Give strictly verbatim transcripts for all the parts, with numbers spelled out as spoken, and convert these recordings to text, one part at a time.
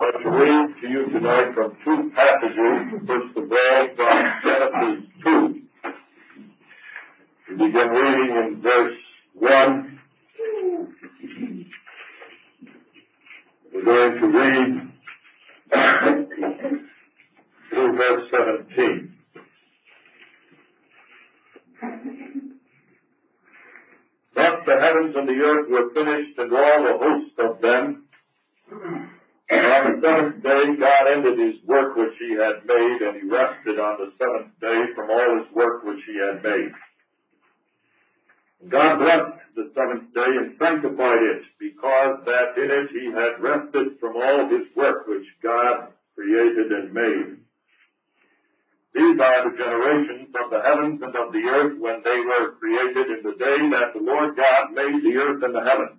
I'd like to read to you tonight from two passages. First of all, from Genesis two. We begin reading in verse one. We're going to read through verse seventeen. Thus the heavens and the earth were finished, and all the host of them. And on the seventh day God ended his work which he had made, and he rested on the seventh day from all his work which he had made. And God blessed the seventh day and sanctified it, because that in it he had rested from all his work which God created and made. These are the generations of the heavens and of the earth when they were created in the day that the Lord God made the earth and the heavens.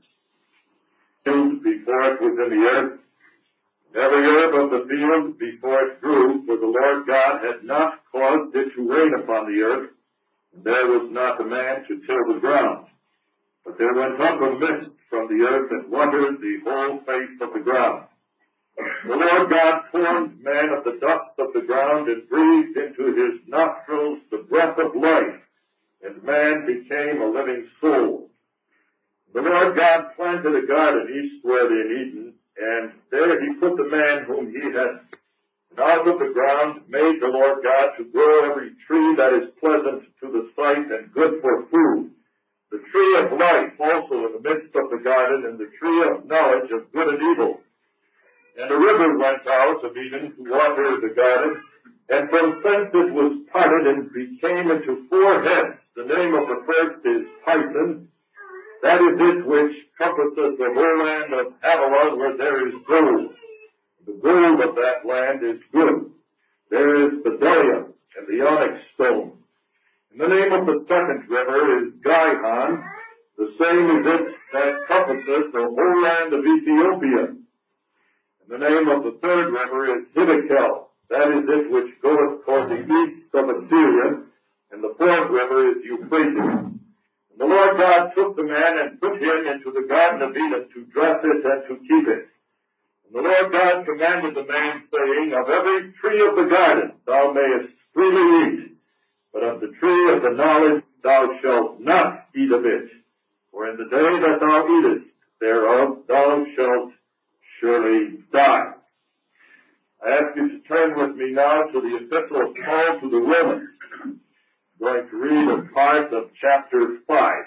Before it was in the earth, every herb of the field before it grew, for the Lord God had not caused it to rain upon the earth, and there was not a man to till the ground. But there went up a mist from the earth and watered the whole face of the ground. The Lord God formed man of the dust of the ground and breathed into his nostrils the breath of life, and man became a living soul. The Lord God planted a garden eastward in Eden, and there he put the man whom he had. And out of the ground made the Lord God to grow every tree that is pleasant to the sight and good for food, the tree of life also in the midst of the garden, and the tree of knowledge of good and evil. And a river went out of Eden to water the garden, and from thence it was parted and became into four heads. The name of the first is Pison. That is it which compasseth the whole land of Havilah, where there is gold. The gold of that land is good. There is bdellium and the onyx stone. And the name of the second river is Gihon. The same is it that compasseth the whole land of Ethiopia. And the name of the third river is Hiddekel. That is it which goeth toward the east of Assyria. And the fourth river is Euphrates. And the Lord God took the man and put him into the garden of Eden to dress it and to keep it. And the Lord God commanded the man, saying, Of every tree of the garden thou mayest freely eat, but of the tree of the knowledge thou shalt not eat of it. For in the day that thou eatest thereof thou shalt surely die. I ask you to turn with me now to the epistle of Paul to the Romans. I'm going to read a part of chapter five.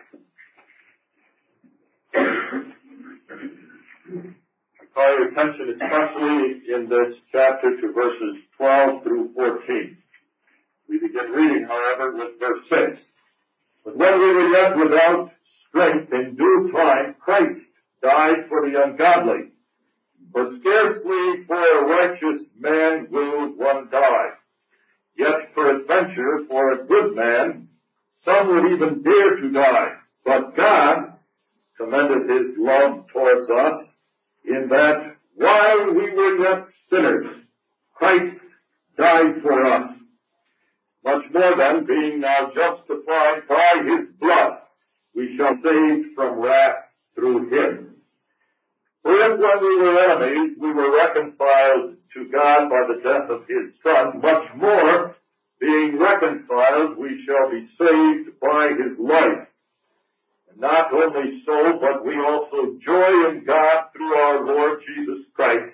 I call your attention especially in this chapter to verses twelve through fourteen. We begin reading, however, with verse six. But when we were yet without strength, in due time Christ died for the ungodly. For scarcely for a righteous man will one die. Yet peradventure for a good man some would even dare to die. But God commendeth his love towards us, in that while we were yet sinners, Christ died for us. Much more then, being now justified by his blood, we shall be saved from wrath through him. For if when we were enemies, we were reconciled to God by the death of his Son, much more, being reconciled, we shall be saved by his life. And not only so, but we also joy in God through our Lord Jesus Christ,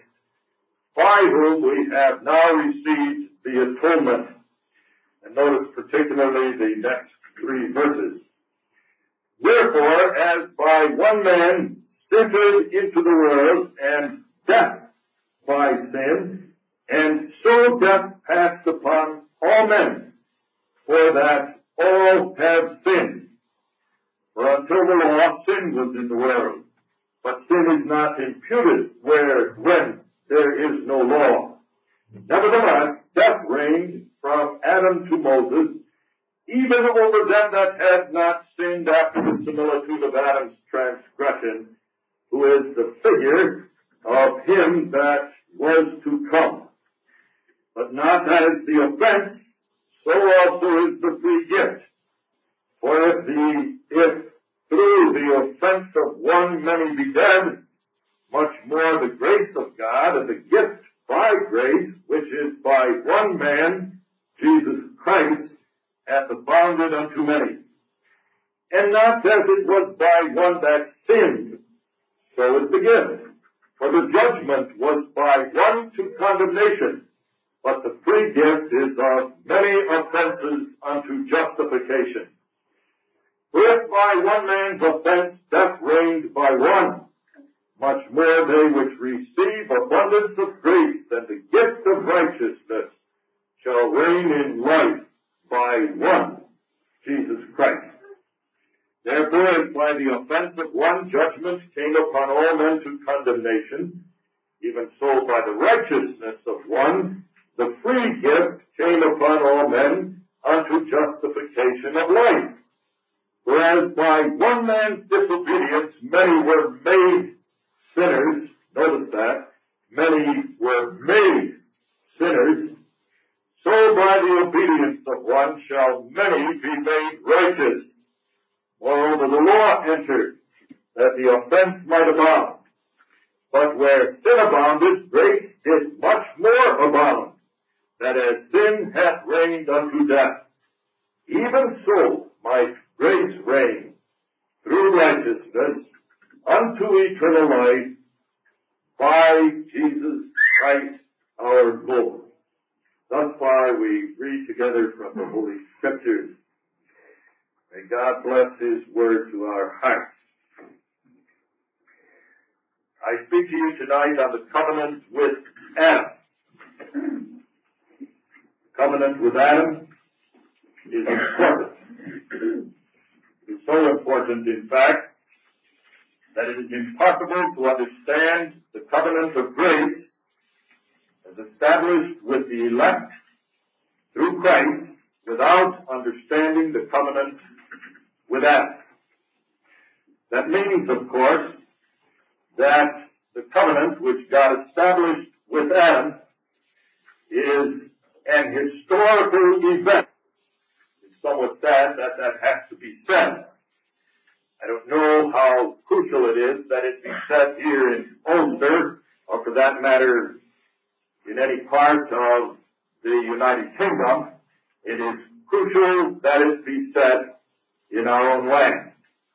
by whom we have now received the atonement. And notice particularly the next three verses. Wherefore, as by one man entered into the world, and death by sin, and so death passed upon all men, for that all have sinned. For until the law, sin was in the world, but sin is not imputed where, when there is no law. Nevertheless, death reigned from Adam to Moses, even over them that had not sinned after the similitude of Adam's transgression, who is the figure of him that was to come. But not as the offense, so also is the free gift. For if the, if through the offense of one many be dead, much more the grace of God and the gift grace, which is by one man, Jesus Christ, hath abounded unto many. And not as it was by one that sinned, so is the gift. For the judgment was by one to condemnation, but the free gift is of many offenses unto justification. For if by one man's offense death reigned by one, much more they which receive abundance of grace and the gift of righteousness shall reign in life by one, Jesus Christ. Therefore, as by the offense of one judgment came upon all men to condemnation, even so by the righteousness of one, the free gift came upon all men unto justification of life. Whereas by one man's disobedience many were made sinners, notice that, many were made sinners, so by the obedience of one shall many be made righteous. Moreover, the law entered, that the offense might abound. But where sin abounded, grace did much more abound, that as sin hath reigned unto death, even so might grace reign through righteousness unto eternal life by Jesus Christ our Lord. Thus far we read together from the Holy Scriptures. May God bless His word to our hearts. I speak to you tonight on the covenant with Adam. The covenant with Adam is important. It is so important, in fact, that it is impossible to understand the covenant of grace as established with the elect through Christ without understanding the covenant with Adam. That means, of course, that the covenant which God established with Adam is an historical event. It's somewhat sad that that has to be said. I don't know how crucial it is that it be said here in Ulster, or for that matter, in any part of the United Kingdom. It is crucial that it be said in our own land.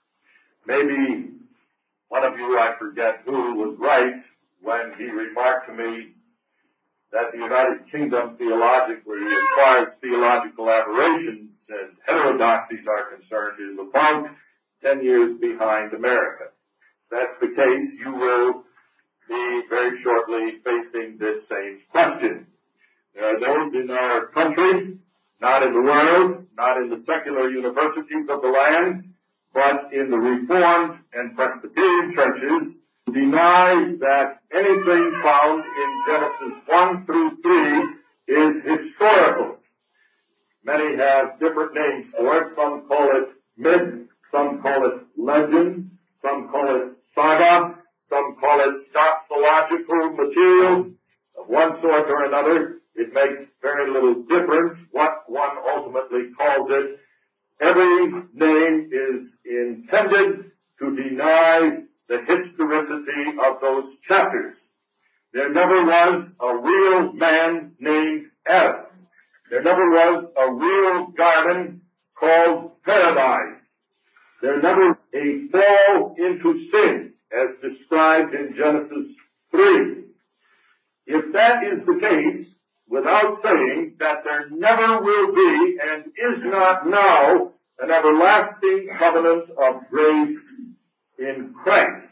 Maybe one of you, I forget who, was right when he remarked to me that the United Kingdom theologically, as far as theological aberrations and heterodoxies are concerned, is about ten years behind America. If that's the case, you will be very shortly facing this same question. There are those in our country, not in the world, not in the secular universities of the land, but in the Reformed and Presbyterian churches, who deny that anything found in Genesis one through three is historical. Many have different names for it. Some call it myth, some call it legend, some call it saga, some call it doxological material of one sort or another. It makes very little difference what one ultimately calls it. Every name is intended to deny the historicity of those chapters. There never was a real man named Adam. There never was a real garden called paradise. There never was a fall into sin as described in Genesis three. If that is the case, without saying that there never will be and is not now an everlasting covenant of grace in Christ.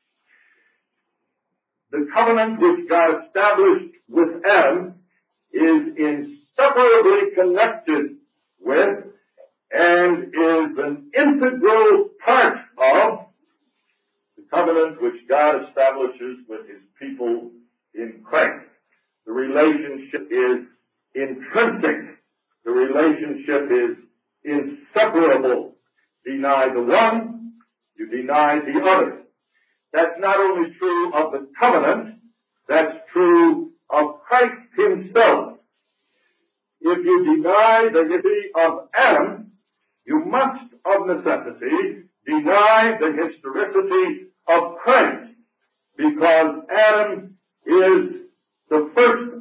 The covenant which God established with Adam is inseparably connected with and is an integral part of the covenant which God establishes with His people in Christ. The relationship is intrinsic. The relationship is inseparable. Deny the one, you deny the other. That's not only true of the covenant, that's true of Christ Himself. If you deny the deity of Adam, you must of necessity deny the historicity of Christ, because Adam is the first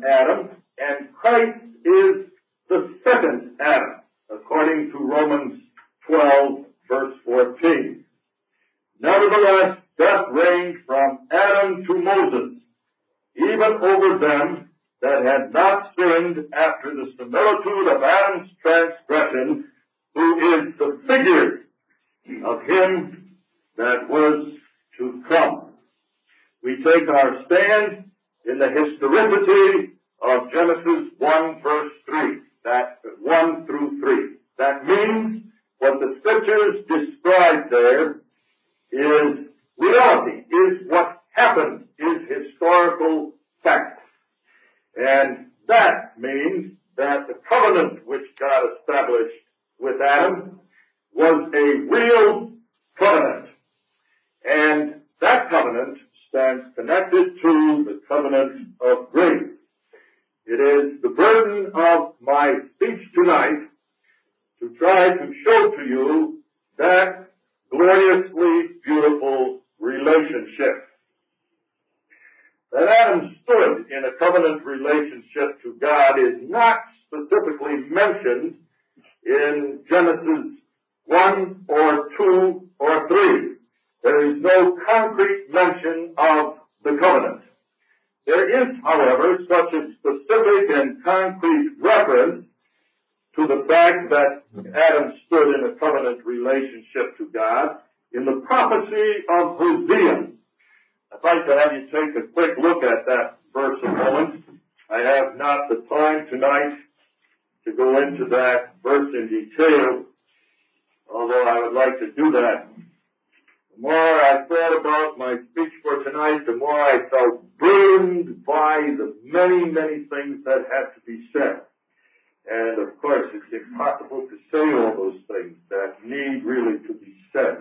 Adam, and Christ is the second Adam, according to Romans twelve, verse fourteen. Nevertheless, death reigned from Adam to Moses, even over them that had not sinned after the similitude of Adam's transgression, who is the figure of him that was to come. We take our stand in the historicity of Genesis one, verse three, that one through three. That means what the Scriptures describe there is reality, is what happened, is historical fact. And that means that the covenant which God established with Adam was a real covenant. And that covenant stands connected to the covenant of grace. It is the burden of my speech tonight to try to show to you that gloriously beautiful relationship. That Adam stood in a covenant relationship to God is not specifically mentioned in Genesis one or two or three. There is no concrete mention of the covenant. There is, however, such a specific and concrete reference to the fact that Adam stood in a covenant relationship to God in the prophecy of Hosea. I'd like to have you take a quick look at that verse a moment. I have not the time tonight to go into that verse in detail, although I would like to do that. The more I thought about my speech for tonight, the more I felt burdened by the many, many things that had to be said. And of course, it's impossible to say all those things that need really to be said.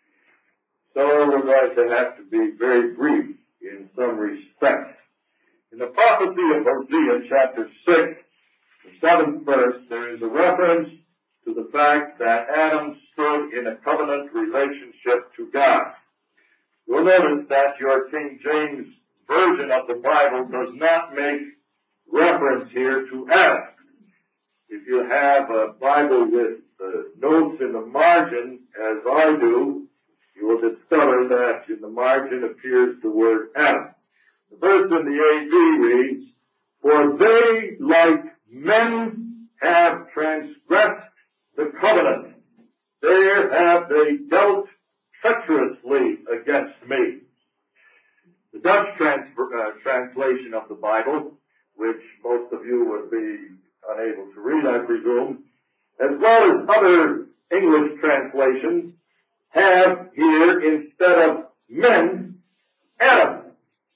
So we're going to have to be very brief in some respects. In the prophecy of Hosea, chapter six, the seventh verse, there is a reference to the fact that Adam stood in a covenant relationship to God. You'll notice that your King James Version of the Bible does not make reference here to Adam. If you have a Bible with uh, notes in the margin, as I do, you will discover that in the margin appears the word Adam. The verse in the A V reads, "For they, like men, have transgressed the covenant. There have they dealt treacherously against me." The Dutch trans- uh, translation of the Bible, which most of you would be unable to read, I presume, as well as other English translations, have here, instead of men, Adam.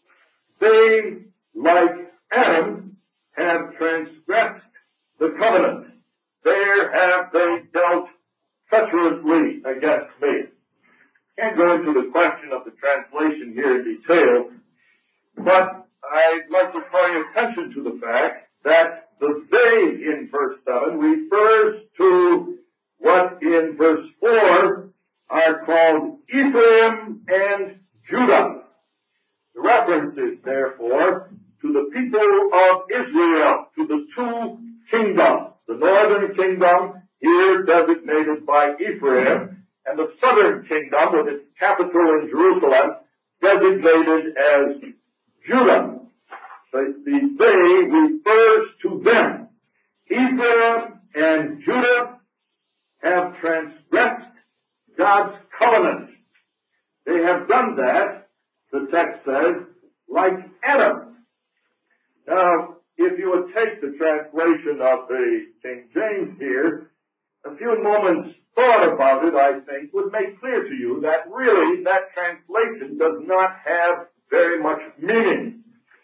They, like Adam, have transgressed the covenant. There have they dealt treacherously against me. Can't go into the question of the translation here in detail, but I'd like to call your attention to the fact that the they in verse seven refers to what in verse four are called Ephraim and Judah. The reference is therefore to the people of Israel, to the two kingdoms, the northern kingdom here designated by Ephraim, and the southern kingdom with its capital in Jerusalem designated as Judah. The, the they refers to them. Ephraim and Judah have transgressed God's covenant. They have done that, the text says, like Adam. Now, if you would take the translation of the King James here, a few moments thought about it, I think, would make clear to you that really that translation does not have very much meaning.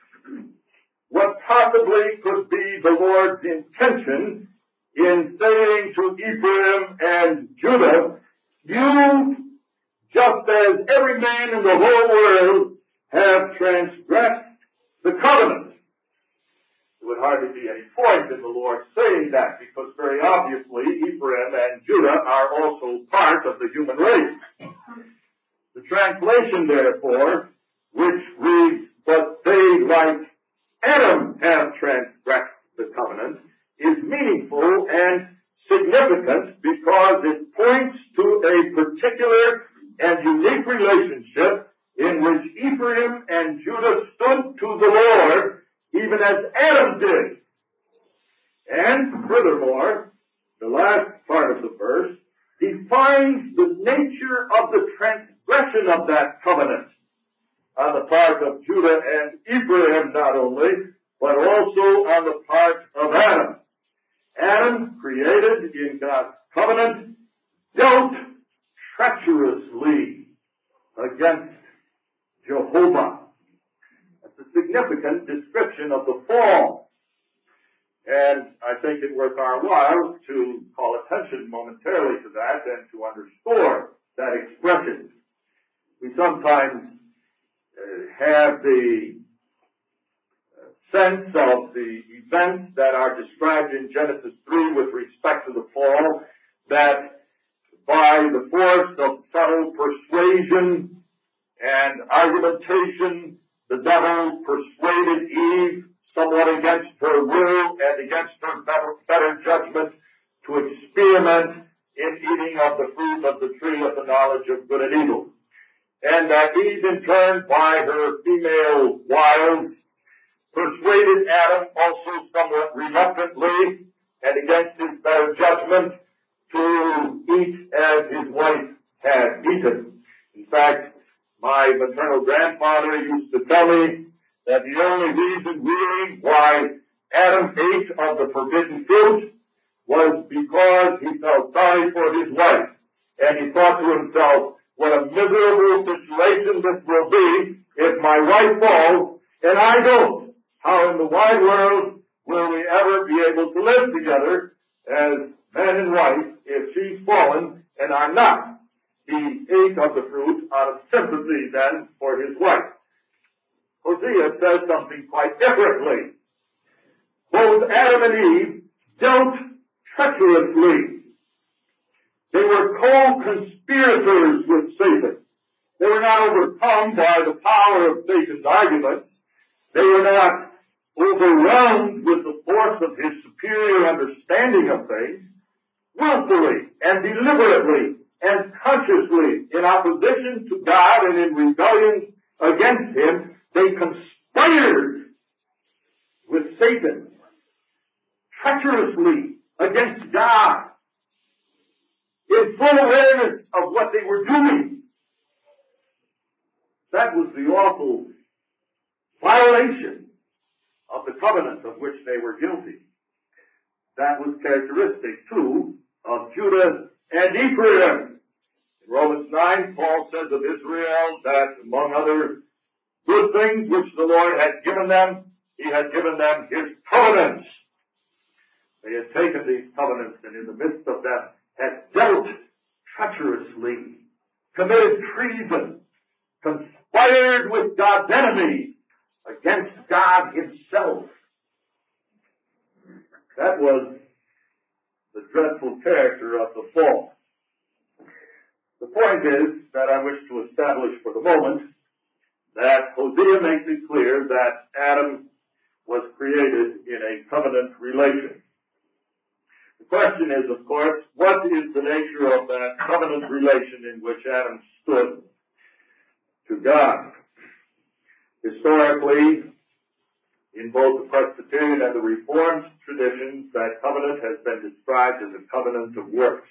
What possibly could be the Lord's intention in saying to Ephraim and Judah, you, just as every man in the whole world, have transgressed the covenant. There would hardly be any point in the Lord saying that, because very obviously Ephraim and Judah are also part of the human race. The translation, therefore, which reads, "But they, like Adam have transgressed the covenant is meaningful and significant because it points to a particular and unique relationship in which Ephraim and Judah stood to the Lord, even as Adam did. And furthermore, the last part of the verse defines the nature of the transgression of that covenant on the part of Judah and Ephraim not only, but also on the part of Adam. Adam, created in God's covenant, dealt treacherously against Jehovah. That's a significant description of the fall. And I think it worth our while to call attention momentarily to that and to underscore that expression. We sometimes uh, have the sense of the events that are described in Genesis three with respect to the fall, that by the force of subtle persuasion and argumentation, the devil persuaded Eve somewhat against her will and against her better, better judgment to experiment in eating of the fruit of the tree of the knowledge of good and evil. And that Eve in turn, by her female wiles, persuaded Adam also somewhat reluctantly and against his better judgment to eat as his wife had eaten. In fact, my maternal grandfather used to tell me that the only reason really why Adam ate of the forbidden fruit was because he felt sorry for his wife. And he thought to himself, what a miserable situation this will be if my wife falls and I don't. How in the wide world will we ever be able to live together as man and wife if she's fallen and I'm not? He ate of the fruit out of sympathy then for his wife. Hosea says something quite differently. Both Adam and Eve dealt treacherously. They were co-conspirators with Satan. They were not overcome by the power of Satan's arguments. They were not overwhelmed with the force of his superior understanding of things. Willfully and deliberately and consciously, in opposition to God and in rebellion against him, they conspired with Satan treacherously against God in full awareness of what they were doing. That was the awful violation of the covenant of which they were guilty. That was characteristic, too, of Judah and Ephraim. In Romans nine, Paul says of Israel that among other good things which the Lord had given them, he had given them his covenants. They had taken these covenants and in the midst of them had dealt treacherously, committed treason, conspired with God's enemies against God himself. That was the dreadful character of the fall. The point is that I wish to establish for the moment that Hosea makes it clear that Adam was created in a covenant relation. The question is, of course, what is the nature of that covenant relation in which Adam stood to God? Historically, in both the Presbyterian and the Reformed traditions, that covenant has been described as a covenant of works.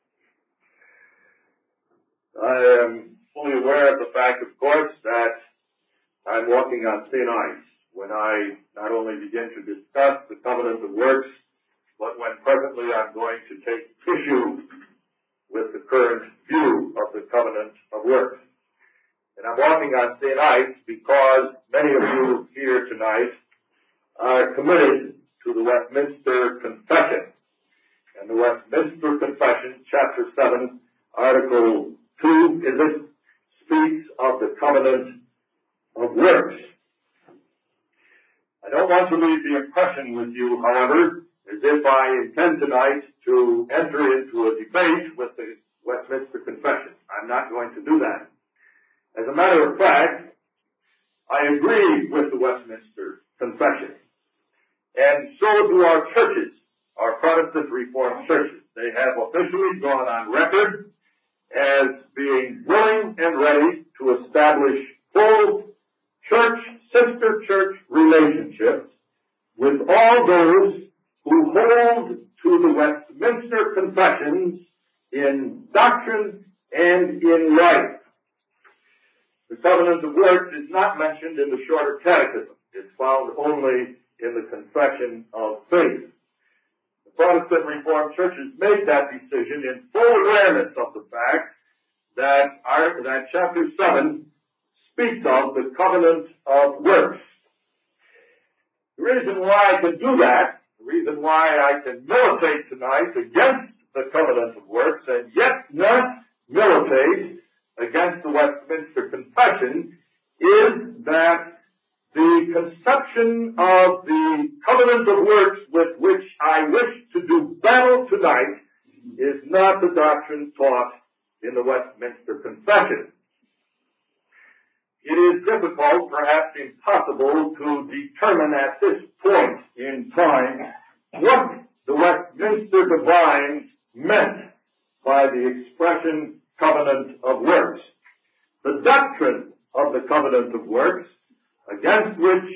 I am fully aware of the fact, of course, that I'm walking on thin ice when I not only begin to discuss the covenant of works, but when presently I'm going to take issue with the current view of the covenant of works. And I'm walking on thin ice because many of you here tonight are committed to the Westminster Confession. And the Westminster Confession, chapter seven, article two, is it, speaks of the covenant of works. I don't want to leave the impression with you, however, as if I intend tonight to enter into a debate with the Westminster Confession. I'm not going to do that. As a matter of fact, I agree with the Westminster confession. And so do our churches, our Protestant Reformed churches. They have officially gone on record as being willing and ready to establish full church, sister church relationships with all those who hold to the Westminster Confessions in doctrine and in life. The covenant of works is not mentioned in the Shorter Catechism. It's found only in the Confession of Faith. The Protestant Reformed churches made that decision in full awareness of the fact that our, that chapter seven speaks of the covenant of works. The reason why I can do that, the reason why I can militate tonight against the covenant of works and yet not militate against the Westminster Confession is that the conception of the covenant of works with which I wish to do battle tonight is not the doctrine taught in the Westminster Confession. It is difficult, perhaps impossible, to determine at this point in time what the Westminster Divines meant by the expression covenant of works. The doctrine of the covenant of works, against which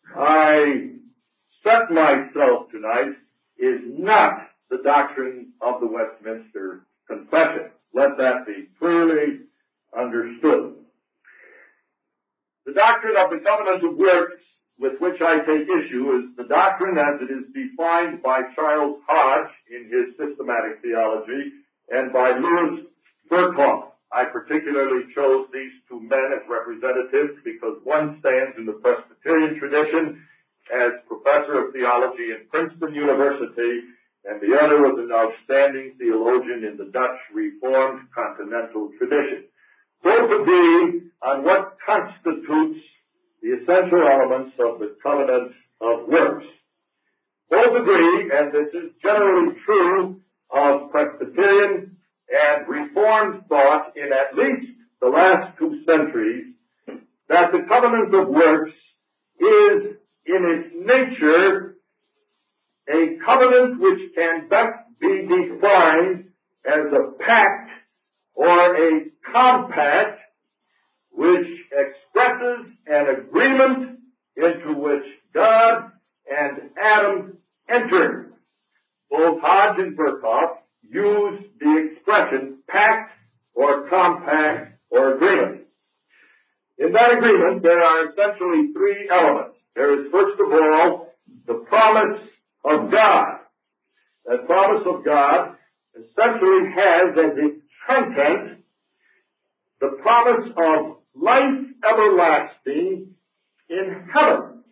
I set myself tonight, is not the doctrine of the Westminster Confession. Let that be clearly understood. The doctrine of the covenant of works with which I take issue is the doctrine as it is defined by Charles Hodge in his systematic theology and by Louis Berkhoff. I particularly chose these two men as representatives because one stands in the Presbyterian tradition as professor of theology in Princeton University, and the other was an outstanding theologian in the Dutch Reformed Continental tradition. Both agree on what constitutes the essential elements of the covenant of works. Both agree, and this is generally true of Presbyterian and Reformed thought in at least the last two centuries, that the covenant of works is in its nature a covenant which can best be defined as a pact or a compact which expresses an agreement into which God and Adam entered. Both Hodge and Berkhoff use the expression pact or compact or agreement. In that agreement, there are essentially three elements. There is, first of all, the promise of God. That promise of God essentially has as its content the promise of life everlasting in heaven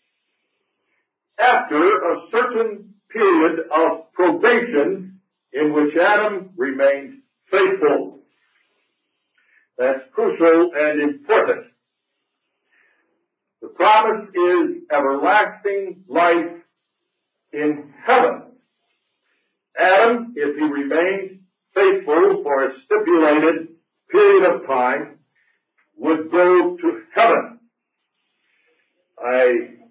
after a certain period of probation in which Adam remained faithful. That's crucial and important. The promise is everlasting life in heaven. Adam, if he remained faithful for a stipulated period of time, would go to heaven. I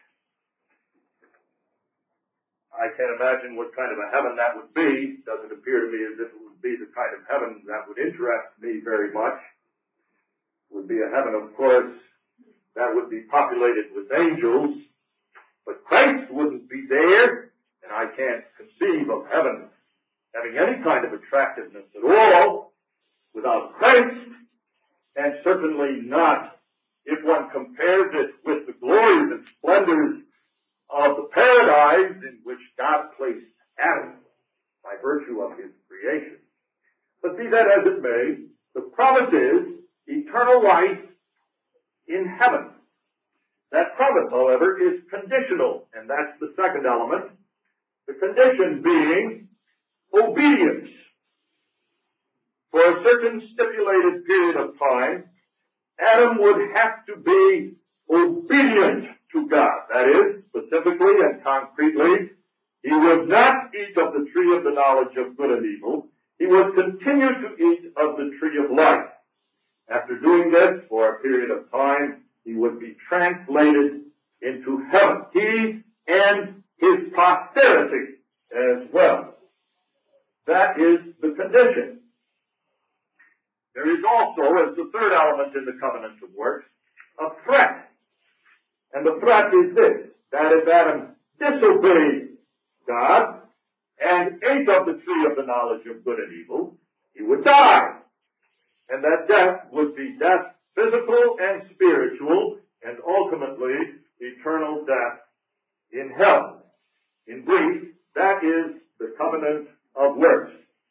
I can't imagine what kind of a heaven that would be. It doesn't appear to me as if it would be the kind of heaven that would interest me very much. It would be a heaven, of course, that would be populated with angels, but Christ wouldn't be there, and I can't conceive of heaven having any kind of attractiveness at all without Christ, and certainly not if one compares it with the glories and splendors of the paradise in which God placed Adam by virtue of his creation. But be that as it may, the promise is eternal life in heaven. That promise, however, is conditional, and that's the second element. The condition being obedience. For a certain stipulated period of time, Adam would have to be obedient to God. That is, specifically and concretely, he would not eat of the tree of the knowledge of good and evil. He would continue to eat of the tree of life. After doing this for a period of time, he would be translated into heaven. He and his posterity as well. That is the condition. There is also, as the third element in the covenant of works, a threat. And the threat is this, that if Adam disobeyed God and ate of the tree of the knowledge of good and evil, he would die. And that death would be death physical and spiritual, and ultimately eternal death in hell. In brief, that is the covenant of works.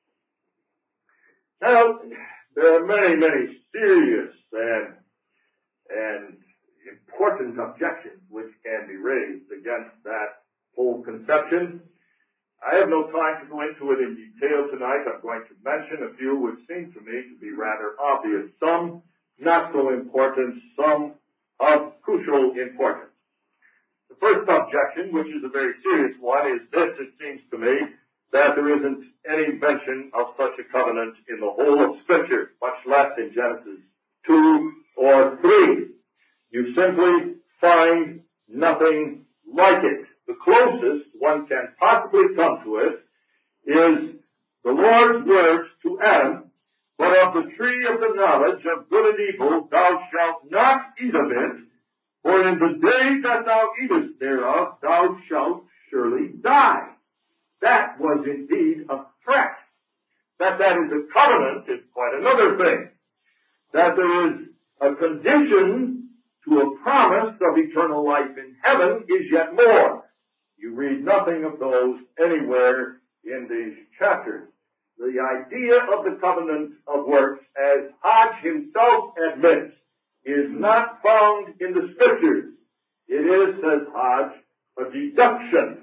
Now, there are many, many serious and, and important objections which can be raised against that whole conception. I have no time to go into it in detail tonight. I'm going to mention a few which seem to me to be rather obvious. Some not so important, some of crucial importance. The first objection, which is a very serious one, is this, it seems to me, that there isn't any mention of such a covenant in the whole of Scripture, much less in Genesis two or three. You simply find nothing like it. The closest one can possibly come to it is the Lord's words to Adam, "But of the tree of the knowledge of good and evil thou shalt not eat of it, for in the day that thou eatest thereof thou shalt surely die." That was indeed a threat. That that is a covenant is quite another thing. That there is a condition to a promise of eternal life in heaven is yet more. You read nothing of those anywhere in these chapters. The idea of the covenant of works, as Hodge himself admits, is not found in the Scriptures. It is, says Hodge, a deduction.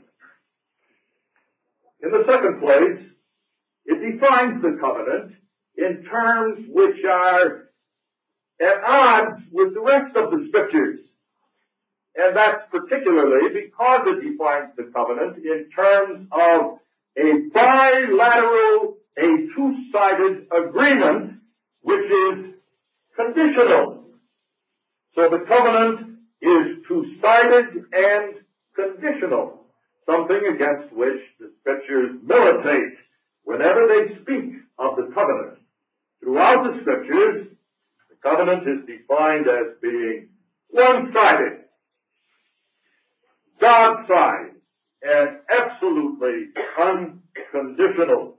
In the second place, it defines the covenant in terms which are at odds with the rest of the Scriptures. And that's particularly because it defines the covenant in terms of a bilateral, a two-sided agreement which is conditional. So the covenant is two-sided and conditional, something against which the Scriptures militate whenever they speak of the covenant. Throughout the Scriptures, the covenant is defined as being one-sided, God's side, and absolutely unconditional.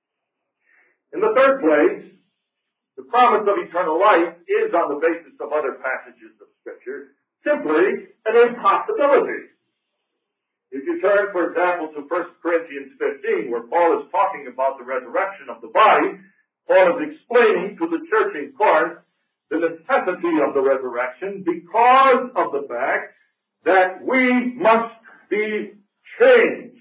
In the third place, the promise of eternal life is, on the basis of other passages of Scripture, simply an impossibility. If you turn, for example, to First Corinthians fifteen, where Paul is talking about the resurrection of the body, Paul is explaining to the church in Corinth the necessity of the resurrection because of the fact that we must be changed.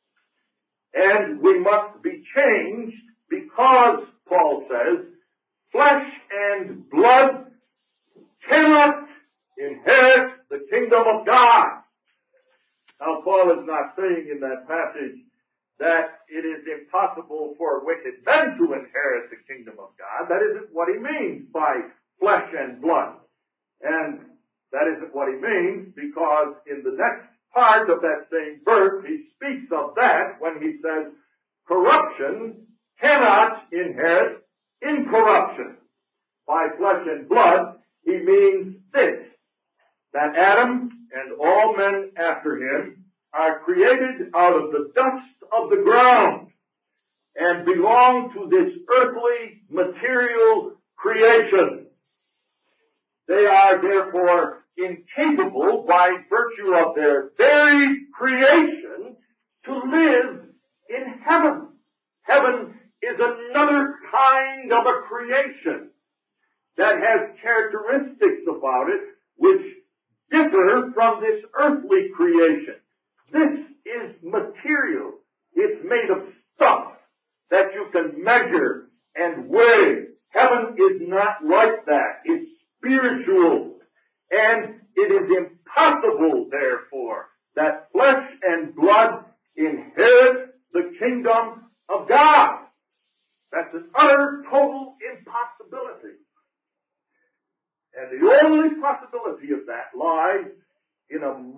And we must be changed because, Paul says, flesh and blood cannot inherit the kingdom of God. Now, Paul is not saying in that passage that it is impossible for wicked men to inherit the kingdom of God. That isn't what he means by flesh and blood. And that isn't what he means because in the next part of that same verse, he speaks of that when he says, corruption cannot inherit incorruption. By flesh and blood, he means this, that Adam and all men after him are created out of the dust of the ground and belong to this earthly material creation. They are therefore incapable, by virtue of their very creation, to live in heaven. Heaven is another kind of a creation that has characteristics about it which differ from this earthly creation. This is material. It's made of stuff that you can measure and weigh. Heaven is not like that. It's spiritual. And it is impossible, therefore, that flesh and blood inherit the kingdom of God. That's an utter, total impossibility. And the only possibility of that lies in a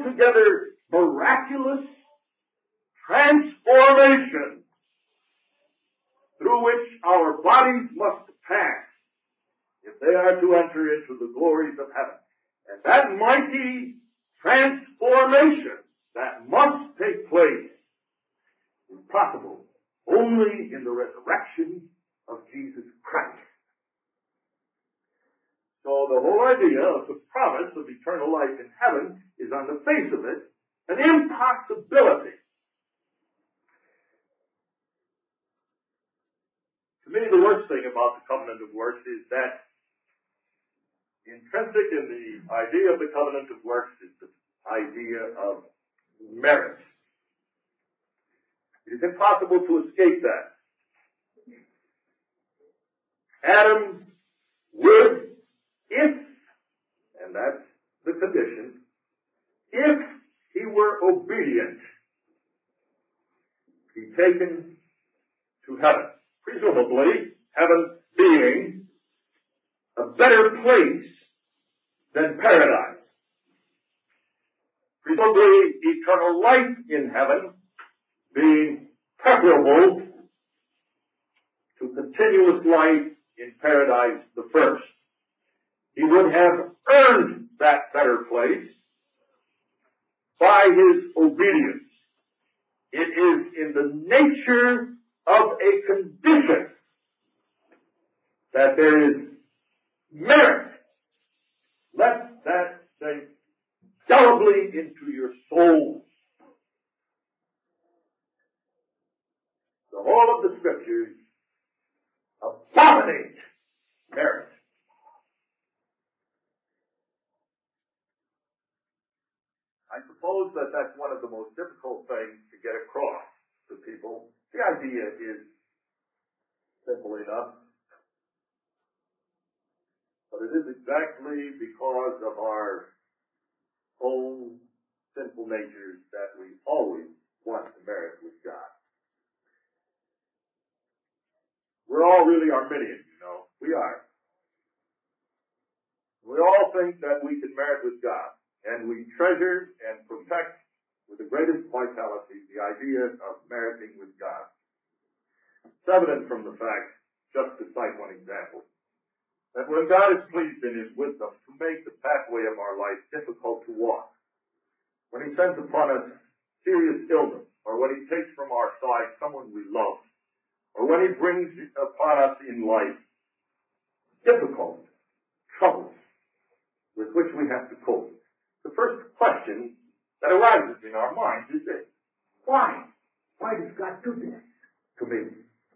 altogether miraculous transformation through which our bodies must pass if they are to enter into the glories of heaven. And that mighty transformation that must take place is possible only in the resurrection of Jesus Christ. So the whole idea of the promise of eternal life in heaven is, on the face of it, an impossibility. To me, the worst thing about the covenant of works is that intrinsic in the idea of the covenant of works is the idea of merit. It is impossible to escape that. Adam would, if, and that's the condition, if he were obedient, be taken to heaven. Presumably, heaven being a better place than paradise. Presumably, eternal life in heaven being preferable to continuous life in paradise the first. He would have earned that better place by his obedience. It is in the nature of a condition that there is merit. Let that sink indelibly into your soul. The whole of the Scriptures abominate merit. I suppose that that's one of the most difficult things to get across to people. The idea is simple enough, but it is exactly because of our own sinful natures that we always want to merit with God. We're all really Arminians, you know. We are. We all think that we can merit with God, and we treasure and protect with the greatest vitality the idea of meriting with God. It's evident from the fact, just to cite one example, that when God is pleased in his wisdom to make the pathway of our life difficult to walk, when he sends upon us serious illness, or when he takes from our side someone we love, or when he brings upon us in life difficult troubles with which we have to cope, the first question that arises in our minds is this: why? Why does God do this to me?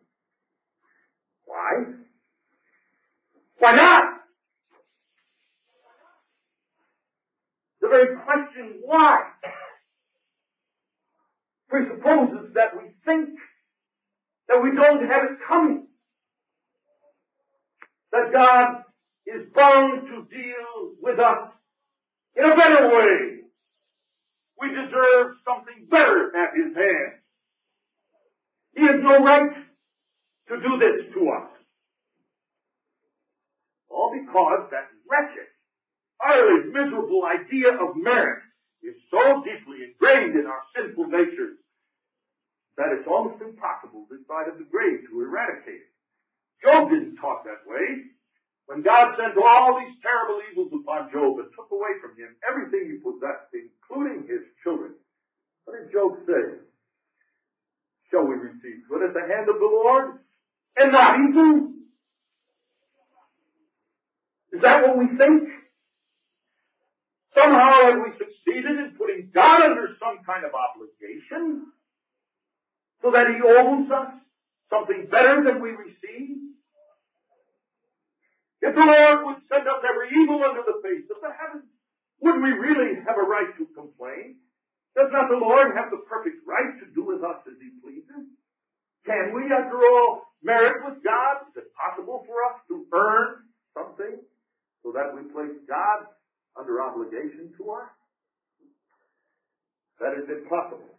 Why? Why not? The very question, why, presupposes that we think that we don't have it coming, that God is bound to deal with us in a better way. We deserve something better at his hand. He has no right to do this to us. All because that wretched, utterly miserable idea of merit is so deeply ingrained in our sinful natures that it's almost impossible this side of the grave to eradicate it. Job didn't talk that way. When God sent all these terrible evils upon Job and took away from him everything he possessed, including his children, what did Job say? Shall we receive good at the hand of the Lord and not evil? Is that what we think? Somehow have we succeeded in putting God under some kind of obligation so that he owes us something better than we receive? If the Lord would send us every evil under the face of the heavens, would we really have a right to complain? Does not the Lord have the perfect right to do with us as he pleases? Can we, after all, merit with God? Is it possible for us to earn something so that we place God under obligation to us? That is impossible.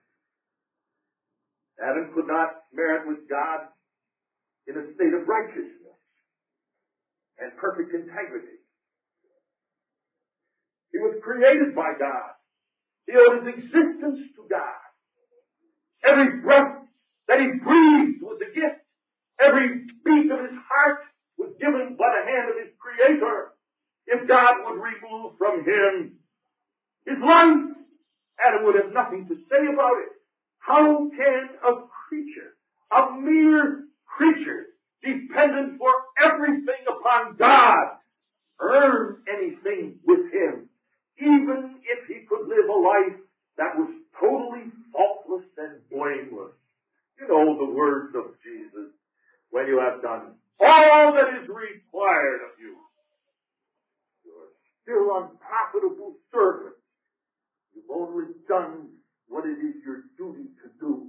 Adam could not merit with God in a state of righteousness and perfect integrity. He was created by God He owed his existence to God. Every breath that he breathed was a gift. Every beat of his heart was given by the hand of his Creator. If God would remove from him his life, Adam would have nothing to say about it. How can a creature, a mere creature, dependent for everything upon God, earn anything with him, even if he could live a life that was totally faultless and blameless? You know the words of Jesus, when you have done all that is required of you, you're still unprofitable servant. You've only done what it is your duty to do.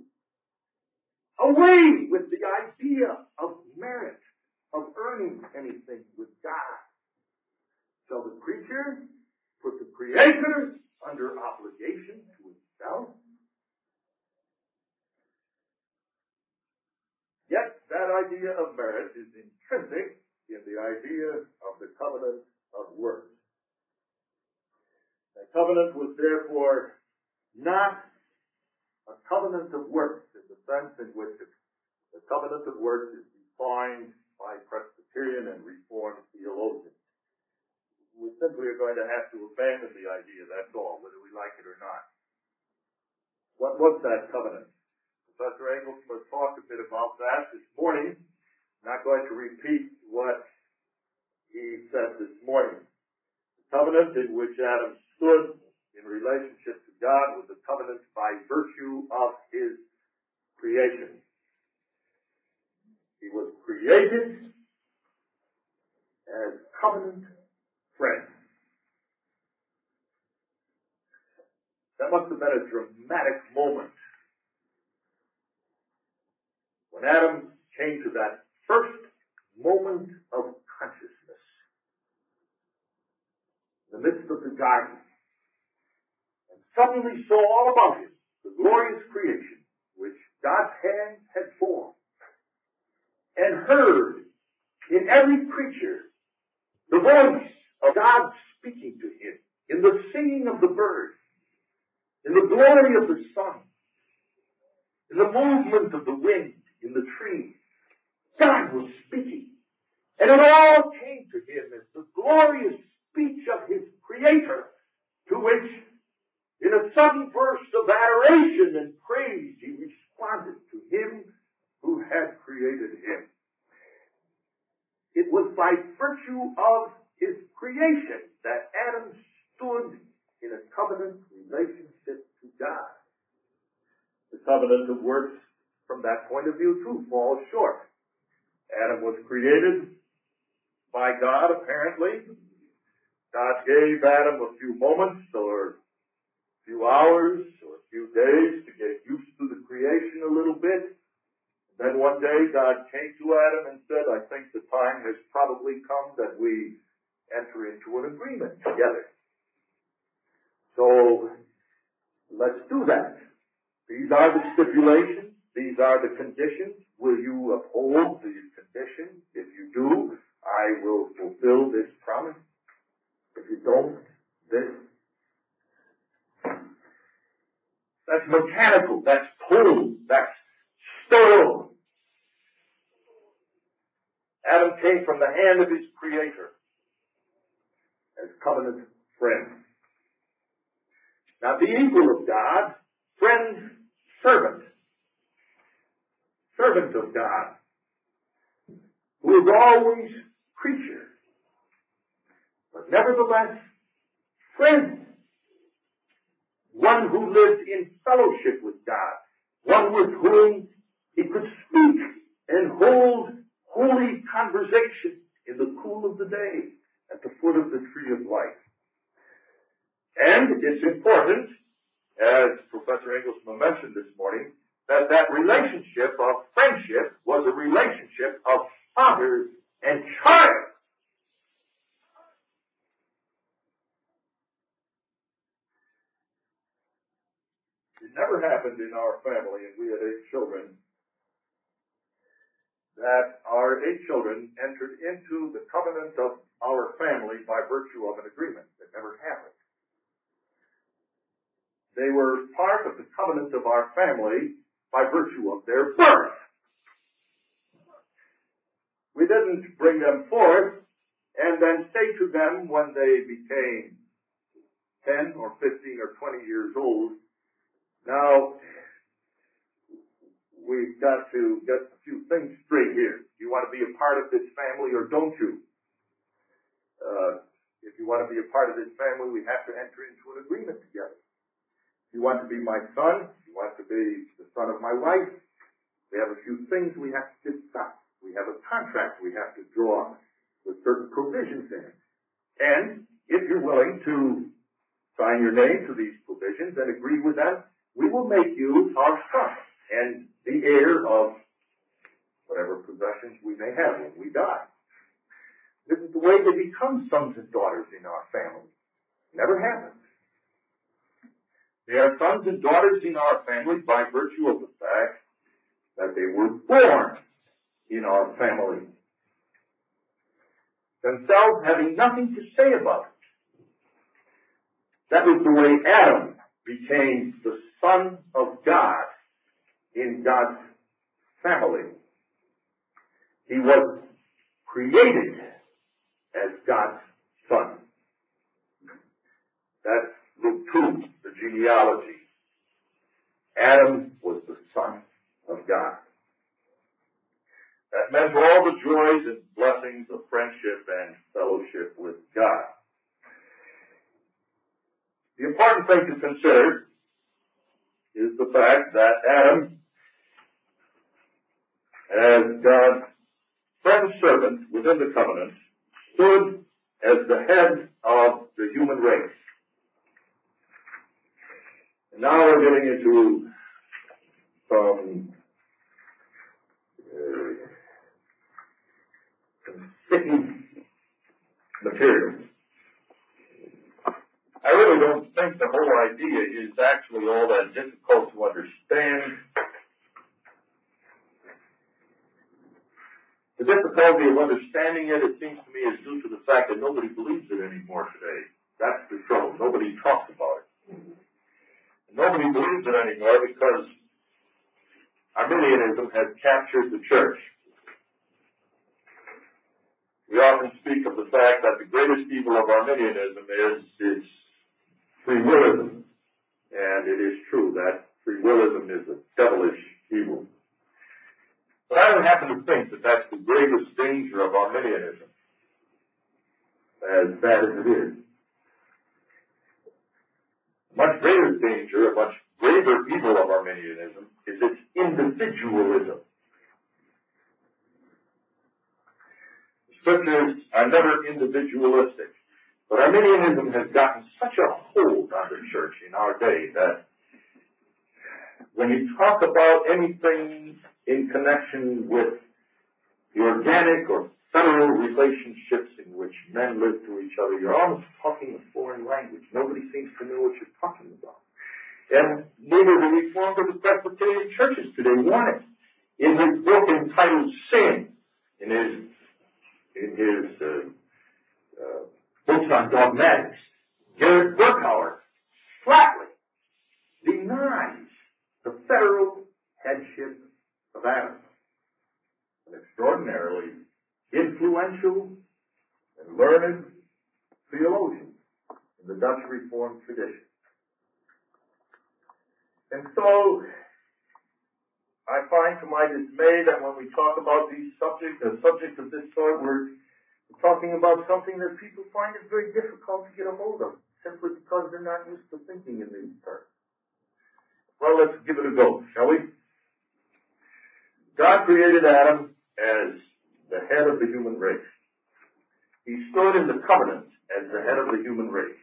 Away with the idea of merit, of earning anything with God. Shall the creature put the Creator under obligation to himself? Yet that idea of merit is intrinsic in the idea of the covenant of works. The covenant was therefore not a covenant of works in the sense in which the covenant of works is defined by Presbyterian and Reformed theologians. We simply are going to have to abandon the idea, that's all, whether we like it or not. What was that covenant? Professor Engelsman talked a bit about that this morning. I'm not going to repeat what he said this morning. The covenant in which Adam stood in relationship to God was a covenant by virtue of his creation. He was created as covenant friend. That must have been a dramatic moment when Adam came to that first moment of consciousness in the midst of the garden and suddenly saw all about him the glorious creation which God's hand had formed, and heard in every creature the voice of God speaking to him, in the singing of the birds, in the glory of the sun, in the movement of the wind, in the trees. God was speaking. And it all came to him as the glorious speech of his Creator, to which, in a sudden burst of adoration and praise, he responded to him who had created him. It was by virtue of his creation that Adam stood in a covenant relationship to God. The covenant of works, from that point of view, too, falls short. Adam was created by God, apparently. God gave Adam a few moments or a few hours or a few days to get used to the creation a little bit. Then one day God came to Adam and said, I think the time has probably come that we enter into an agreement together. So let's do that. These are the stipulations. These are the conditions. Will you uphold the conditions? If you do, I will fulfill this promise. If you don't, this. That's mechanical. That's pulled. That's sterile. Adam came from the hand of his Creator as covenant friend. Now the equal of God, friend, servant, servant of God, who is always creature, but nevertheless friend, one who lived in fellowship with God, one with whom he could speak and hold holy conversation in the cool of the day at the foot of the tree of life. And it's important, as Professor Engelsman mentioned this morning, that that relationship of friendship was a relationship of father and child. It never happened in our family, and we had eight children, that our eight children entered into the covenant of our family by virtue of an agreement. It never happened. They were part of the covenant of our family by virtue of their birth. We didn't bring them forth and then say to them when they became ten or fifteen or twenty years old, now, we've got to get a few things straight here. Do you want to be a part of this family or don't you? Uh, if you want to be a part of this family, we have to enter into an agreement together. If you want to be my son, if you want to be the son of my wife, we have a few things we have to discuss. We have a contract we have to draw with certain provisions in it. And if you're willing to sign your name to these provisions and agree with them, we will make you our son and the heir of whatever possessions we may have when we die. This is the way they become sons and daughters in our family. Never happened. They are sons and daughters in our family by virtue of the fact that they were born in our family, themselves having nothing to say about it. That was the way Adam became the Son of God in God's family. He was created as God's son. That's Luke two, the genealogy. Adam was the Son of God. That meant all the joys and blessings of friendship and fellowship with God. The important thing to consider is the fact that Adam, as God's friend servant within the covenant, stood as the head of the human race. And now we're getting into some, uh, some sticky material. I really don't think the whole idea is actually all that difficult to understand. The difficulty of understanding it, it seems to me, is due to the fact that nobody believes it anymore today. That's the trouble. Nobody talks about it. And nobody believes it anymore because Arminianism has captured the church. We often speak of the fact that the greatest evil of Arminianism is its free willism. And it is true that free willism is a devilish evil. But I don't happen to think that that's the greatest danger of Arminianism, as bad as it is. A much greater danger, a much greater evil of Arminianism is its individualism. The scriptures are never individualistic. But Arminianism has gotten such a hold on the church in our day that when you talk about anything in connection with the organic or federal relationships in which men live to each other, you're almost talking a foreign language. Nobody seems to know what you're talking about. And neither the Reformed or the Presbyterian churches today want it. In his book entitled Sin, in his, in his uh, uh, books on dogmatics, Garrett Berkauer flatly denies the federal headship of Adam. An extraordinarily influential and learned theologian in the Dutch Reformed tradition. And so, I find to my dismay that when we talk about these subjects, a subject of this sort, we're talking about something that people find it very difficult to get a hold of, simply because they're not used to thinking in these terms. Well, let's give it a go, shall we? God created Adam as the head of the human race. He stood in the covenant as the head of the human race.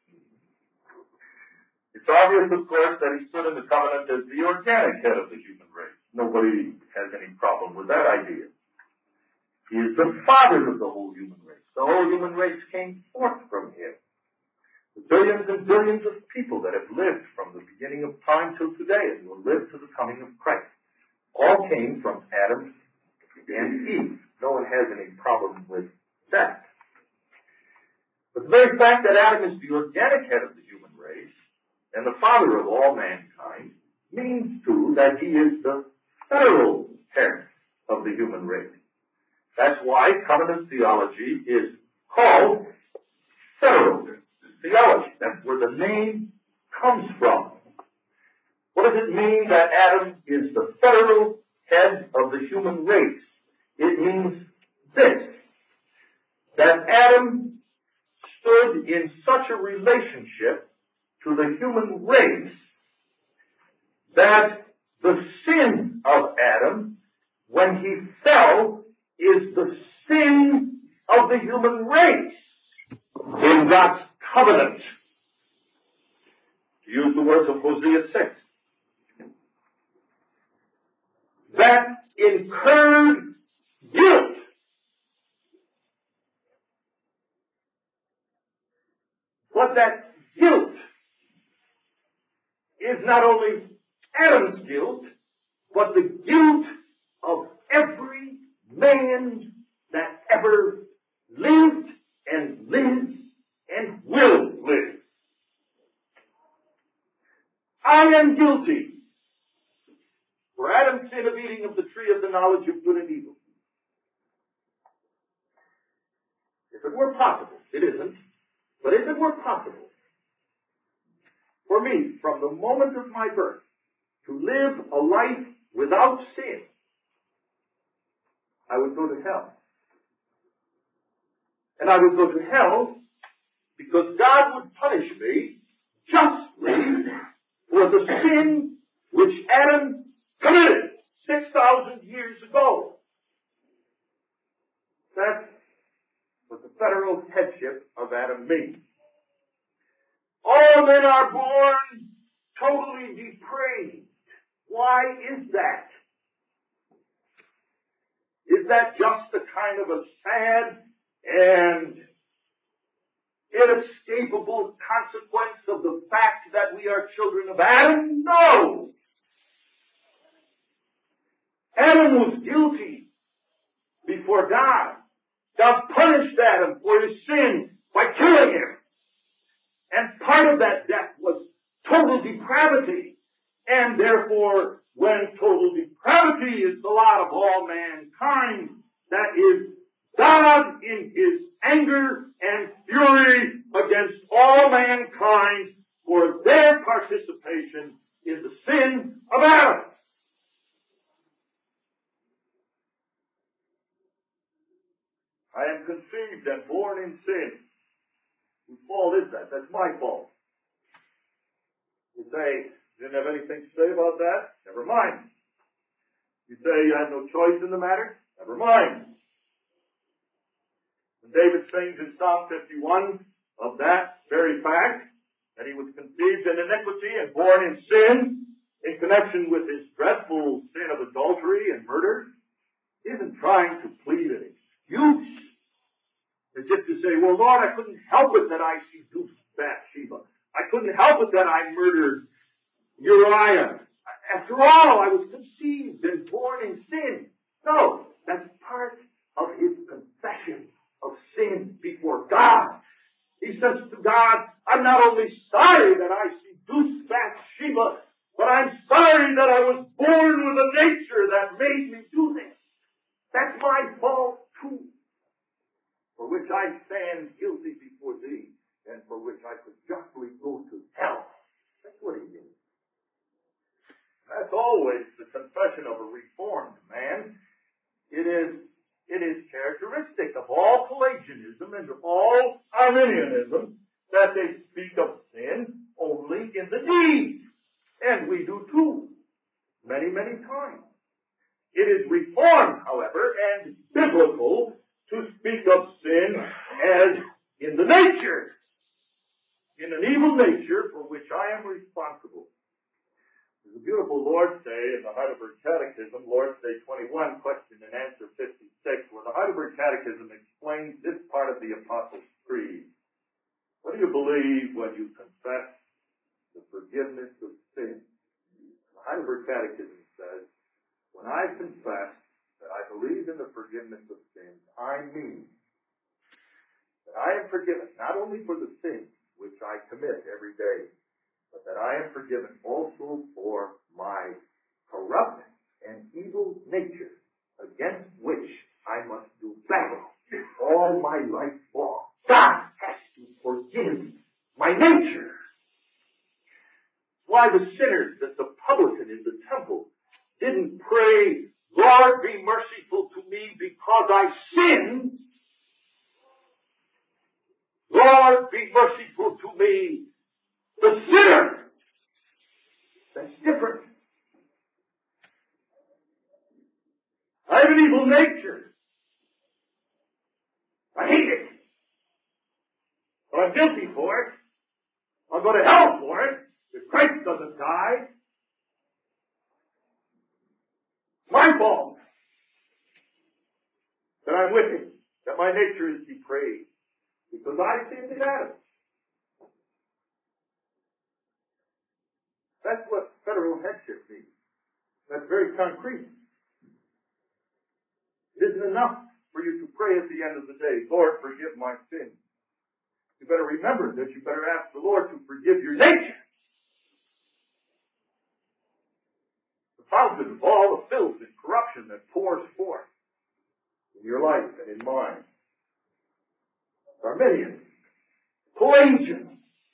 It's obvious, of course, that he stood in the covenant as the organic head of the human race. Nobody has any problem with that idea. He is the father of the whole human race. The whole human race came forth from him. The billions and billions of people that have lived from the beginning of time till today and will live to the coming of Christ all came from Adam and Eve. No one has any problem with that. But the very fact that Adam is the organic head of the human race, and the father of all mankind means, too, that he is the federal head of the human race. That's why covenant theology is called federal theology. That's where the name comes from. What does it mean that Adam is the federal head of the human race? It means this, that Adam stood in such a relationship to the human race that the sin of Adam, when he fell, is the sin of the human race in God's covenant. To use the words of Hosea six. That incurred guilt. But that guilt is not only Adam's guilt, but the guilt of every man that ever lived and lives and will live. I am guilty for Adam's sin of eating of the tree of the knowledge of good and evil. If it were possible, it isn't, but if it were possible for me, from the moment of my birth, to live a life without sin, I would go to hell. And I would go to hell because God would punish me justly for the sin which Adam committed six thousand years ago. That's what the federal headship of Adam means. All men are born totally depraved. Why is that? Is that just a kind of a sad and inescapable consequence of the fact that we are children of Adam? No! Adam was guilty before God. God punished Adam for his sin by killing him. And part of that death was total depravity. And therefore, when total depravity is the lot of all mankind, that is God in his anger and fury against all mankind for their participation in the sin of Adam. I am conceived and born in sin. Whose fault is that? That's my fault. You say, you didn't have anything to say about that? Never mind. You say you had no choice in the matter? Never mind. When David sings in Psalm fifty-one of that very fact, that he was conceived in iniquity and born in sin, in connection with his dreadful sin of adultery and murder, he isn't trying to plead an excuse. As if to say, well, Lord, I couldn't help it that I seduced Bathsheba. I couldn't help it that I murdered Uriah. After all, I was conceived and born in sin. No, that's part of his confession of sin before God. He says to God, I'm not only sorry that I seduced Bathsheba, but I'm sorry that I was born with a nature that made me do this. That's my fault too, for which I stand guilty before thee, and for which I could justly go to hell. That's what he means. That's always the confession of a reformed man. It is, it is characteristic of all Pelagianism and of all Arminianism that they speak of sin only in the deed. And we do too, many, many times. It is reformed, however, and biblical to speak of sin as in the nature, in an evil nature for which I am responsible. There's a beautiful Lord's Day in the Heidelberg Catechism, Lord's Day twenty-one, question and answer fifty-six, where the Heidelberg Catechism explains this part of the Apostles' Creed. What do you believe when you confess the forgiveness of sin? The Heidelberg Catechism says, when I confess that I believe in the forgiveness of sins, I mean that I am forgiven not only for the sins which I commit every day, but that I I am forgiven also for my corrupt and evil nature, against which I must do battle all my life long. God has to forgive my nature. Why the sinner, that the publican in the temple, didn't pray, Lord, be merciful to me because I sinned. Lord, be merciful to me, the sinner. That's different. I have an evil nature. I hate it. But I'm guilty for it. I'll go to hell for it if Christ doesn't die. It's my fault that I'm with him, that my nature is depraved, because I sinned in Adam. That's what federal headship means. That's very concrete. It isn't enough for you to pray at the end of the day, Lord, forgive my sins. You better remember that you better ask the Lord to forgive your nature. The fountain of all the filth and corruption that pours forth in your life and in mine. Arminians, Pelagians,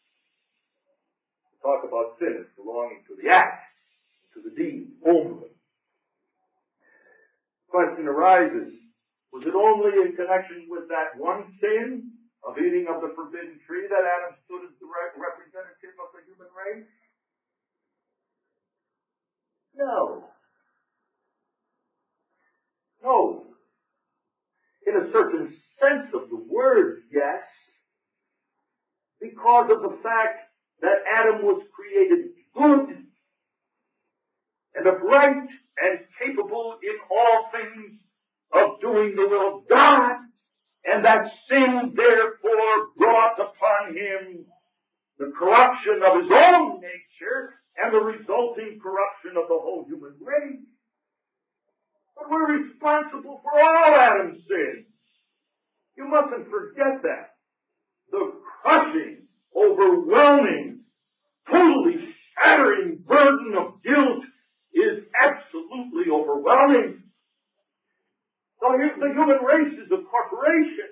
talk about sin as belonging to the act, to the deed only. The question arises, was it only in connection with that one sin of eating of the forbidden tree that Adam stood as the representative of the human race? No. No. In a certain sense of the word, yes, because of the fact that Adam was created good and upright and capable in all things of doing the will of God, and that sin therefore brought upon him the corruption of his own nature and the resulting corruption of the whole human race. But we're responsible for all Adam's sins. You mustn't forget that. The crushing, overwhelming, totally shattering burden of guilt is absolutely overwhelming. So the human race is a corporation.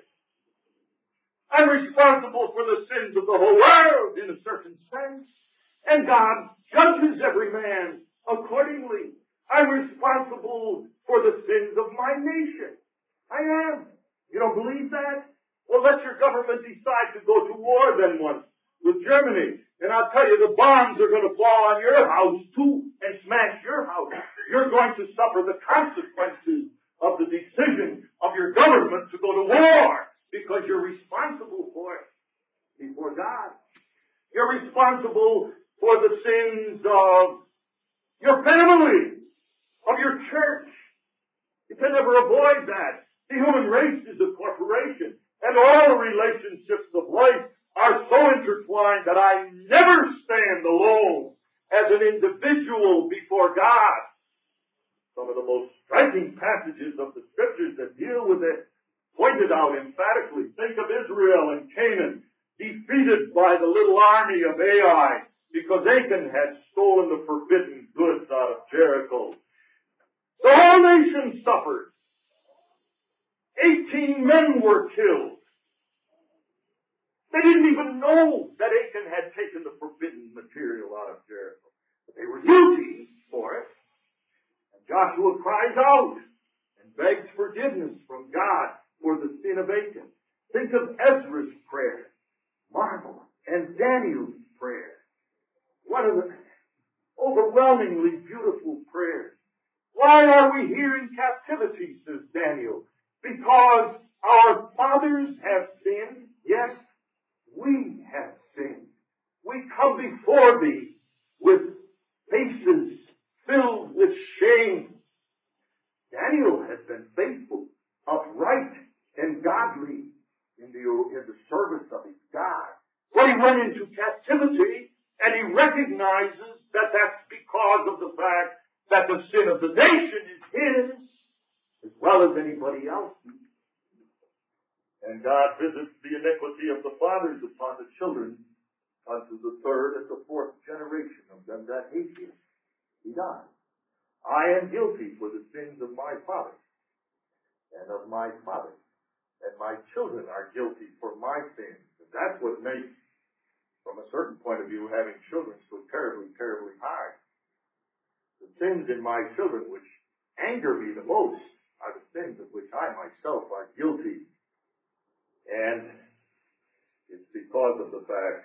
I'm responsible for the sins of the whole world in a certain sense. And God judges every man accordingly. I'm responsible for the sins of my nation. I am. You don't believe that? Well, let your government decide to go to war then once with Germany. And I'll tell you, the bombs are going to fall on your house too and smash your house. You're going to suffer the consequences of the decision of your government to go to war because you're responsible for it before God. You're responsible for the sins of your family, of your church. You can never avoid that. The human race is a corporation, and all the relationships of life are so intertwined that I never stand alone as an individual before God. Some of the most striking passages of the scriptures that deal with it pointed out emphatically. Think of Israel and Canaan, defeated by the little army of Ai, because Achan had stolen the forbidden goods out of Jericho. The whole nation suffered. Eighteen men were killed. They didn't even know that Achan had taken the forbidden material out of Jericho. But they were guilty for it. And Joshua cries out and begs forgiveness from God for the sin of Achan. Think of Ezra's prayer. Marvel. And Daniel's prayer. One of the overwhelmingly beautiful prayers. Why are we here in captivity, says Daniel? Because our fathers have sinned. Yes, we have sinned. We come before thee with faces filled with shame. Daniel had been faithful, upright, and godly in the, in the service of his God. But he went into captivity, and he recognizes that that's because of the fact that the sin of the nation is his, as well as anybody else's. And God visits the iniquity of the fathers upon the children unto the third and the fourth generation Adam that hate him. He died. I am guilty for the sins of my father and of my father. And my children are guilty for my sins. And that's what makes, from a certain point of view, having children so terribly, terribly hard. The sins in my children which anger me the most are the sins of which I myself are guilty. And it's because of the fact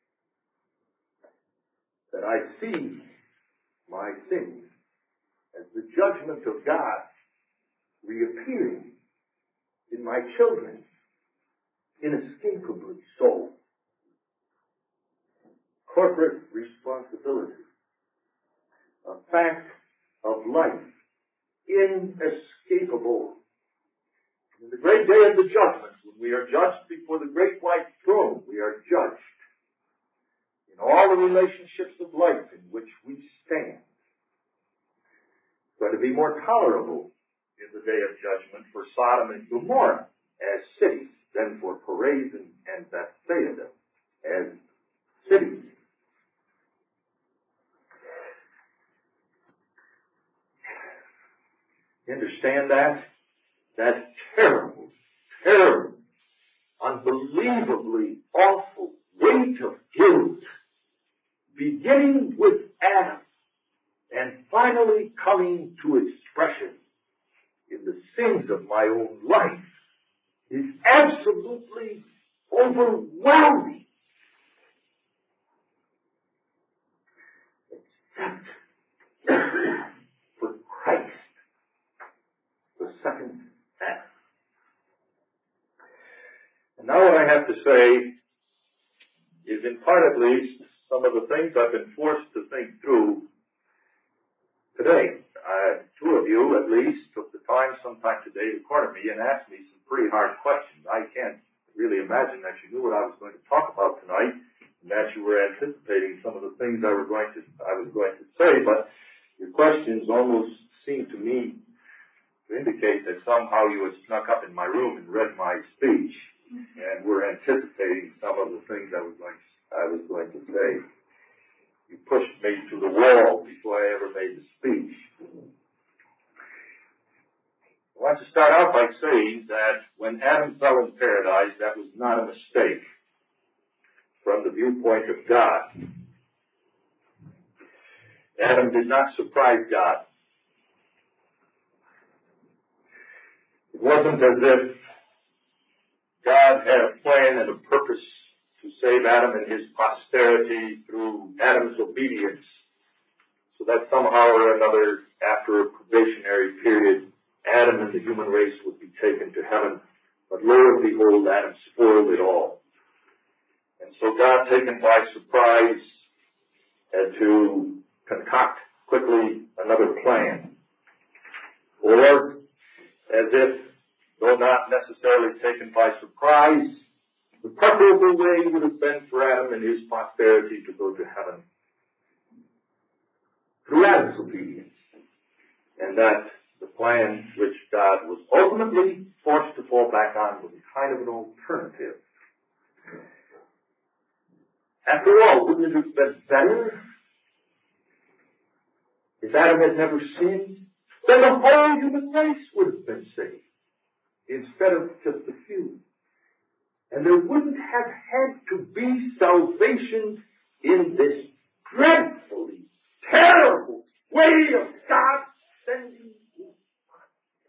that I see my sins as the judgment of God reappearing in my children inescapably so. Corporate responsibility, a fact of life, inescapable. In the great day of the judgment, when we are judged before the great white throne, we are judged in all the relationships of life in which we stand. It's going to be more tolerable in the day of judgment for Sodom and Gomorrah as cities than for Perez and, and Bethsaida as cities. You understand that? That terrible, terrible, unbelievably awful weight of guilt, beginning with Adam and finally coming to expression in the sins of my own life, is absolutely overwhelming. Except for Christ, the second half. And now what I have to say is, in part at least, some of the things I've been forced to think through today. Uh, two of you, at least, took the time sometime today to corner me and ask me some pretty hard questions. I can't really imagine that you knew what I was going to talk about tonight, and that you were anticipating some of the things I, were going to, I was going to say, but your questions almost seem to me to indicate that somehow you had snuck up in my room and read my speech, and were anticipating some of the things I was going to, I was going to say. You pushed me to the wall before I ever made the speech. I want to start out by saying that when Adam fell in paradise, that was not a mistake from the viewpoint of God. Adam did not surprise God. It wasn't as if God had a plan and a purpose to save Adam and his posterity through Adam's obedience, so that somehow or another, after a probationary period, Adam and the human race would be taken to heaven. But lo and behold, Adam spoiled it all. And so God, taken by surprise, had to concoct quickly another plan. Or, as if, though not necessarily taken by surprise, the preferable way would have been for Adam and his posterity to go to heaven through Adam's obedience. And that the plan which God was ultimately forced to fall back on was kind of an alternative. After all, wouldn't it have been better if Adam had never sinned? Then the whole human race would have been saved, instead of just a few. And there wouldn't have had to be salvation in this dreadfully terrible way of God sending His Son.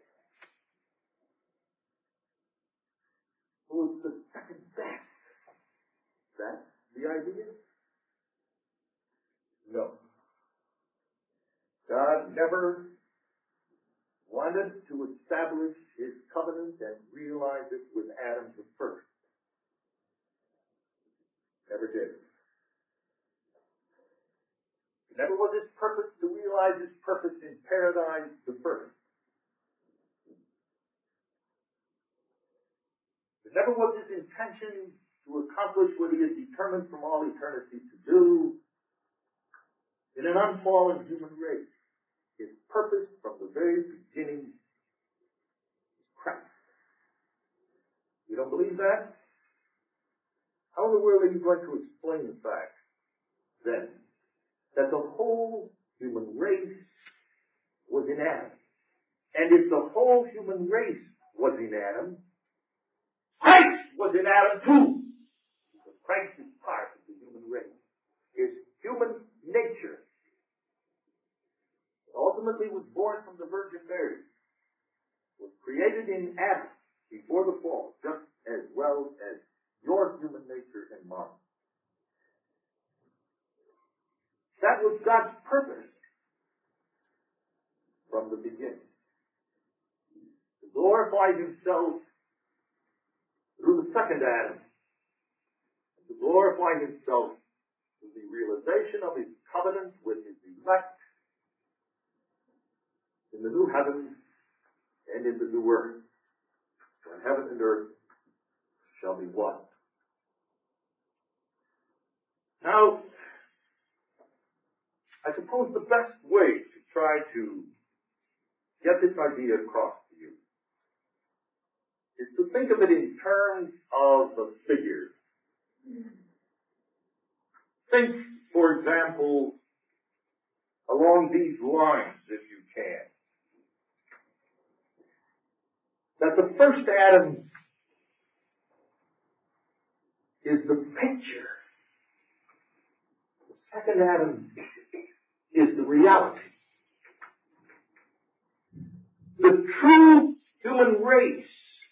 So it's the second best. That's the idea? No. God never wanted to establish His covenant and realize it with Adam the first. Never did. It never was His purpose to realize His purpose in paradise the first. It never was His intention to accomplish what He had determined from all eternity to do in an unfallen human race. His purpose from the very beginning is Christ. You don't believe that? How in the world are you going to explain the fact then that the whole human race was in Adam. And if the whole human race was in Adam, Christ was in Adam too. Because Christ is part of the human race. His human nature ultimately was born from the Virgin Mary, was created in Adam before the fall, just as well as your human nature and mine. That was God's purpose from the beginning. To glorify himself through the second Adam, and to glorify himself through the realization of his covenant with his elect in the new heaven and in the new earth, when heaven and earth shall be one. Now, I suppose the best way to try to get this idea across to you is to think of it in terms of the figure. Think, for example, along these lines, if you can, that the first Adam is the picture. The second Adam is the reality. The true human race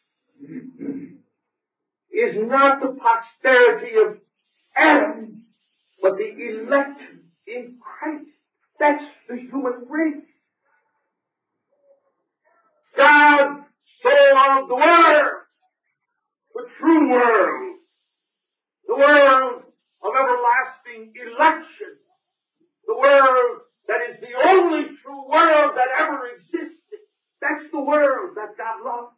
is not the posterity of Adam, but the elect in Christ. That's the human race. God so loved the world, the true world, the world of everlasting election, the world that is the only true world that ever existed. That's the world that God loves.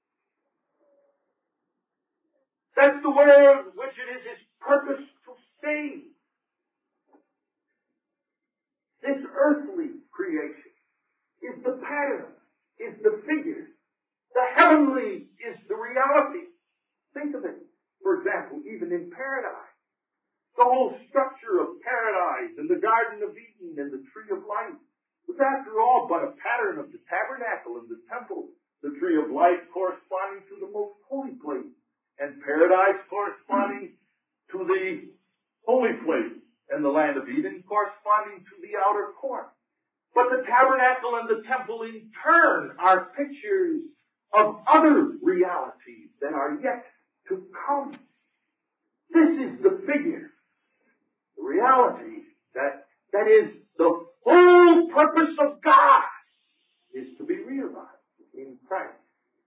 That's the world which it is his purpose to save. This earthly creation is the pattern, is the figure. The heavenly is the reality. Think of it. For example, even in paradise. The whole structure of paradise and the Garden of Eden and the Tree of Life was after all but a pattern of the tabernacle and the temple. The Tree of Life corresponding to the most holy place, and paradise corresponding to the holy place, and the land of Eden corresponding to the outer court. But the tabernacle and the temple in turn are pictures of other realities that are yet to come. This is the figure, the reality that, that is the whole purpose of God is to be realized in Christ.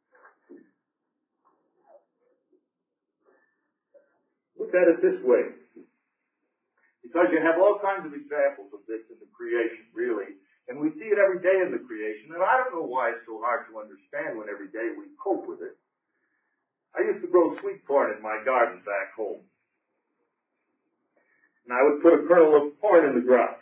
Look at it this way, because you have all kinds of examples of this in the creation, really, and we see it every day in the creation, and I don't know why it's so hard to understand when every day we cope with it. I used to grow sweet corn in my garden back home, and I would put a kernel of corn in the ground,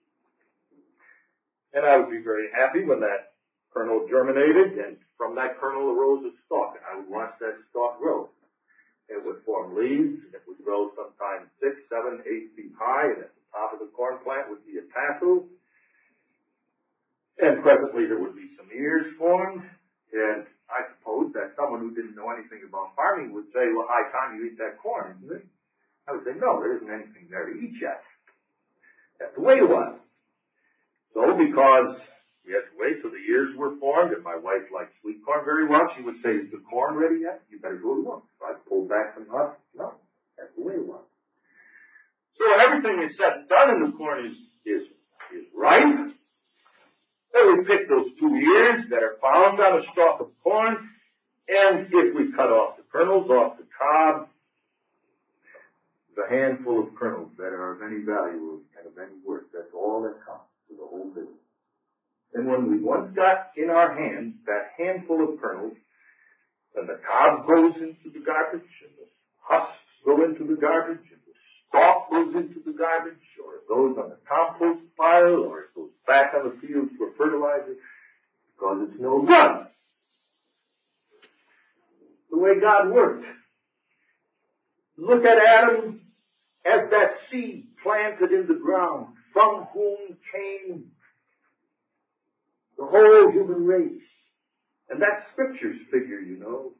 and I would be very happy when that kernel germinated, and from that kernel arose a stalk, and I would watch that stalk grow. It would form leaves, and it would grow sometimes six, seven, eight feet high, and at the top of the corn plant would be a tassel. And presently there would be some ears formed, and I suppose that someone who didn't know anything about farming would say, well, high time you eat that corn, isn't it? I would say, no, there isn't anything there to eat yet. That's the way it was. So because we had to wait till the ears were formed, and my wife liked sweet corn very well, she would say, is the corn ready yet? You better go look. So I'd pull back some husk. No, that's the way it was. So when everything is said and done and the corn is, is, is ripe, then we pick those two ears that are found on a stalk of corn, and if we cut off the kernels off the cob, the handful of kernels that are of any value and of any worth, that's all that counts for the whole business. And when we once got in our hands that handful of kernels, then the cob goes into the garbage, and the husks go into the garbage, and the stalk goes into the garbage, or it goes on the compost pile, or it goes back on the field for fertilizer, because it's no good. The way God worked. Look at Adam as that seed planted in the ground. from whom came the whole human race. And that's Scripture's figure, you know.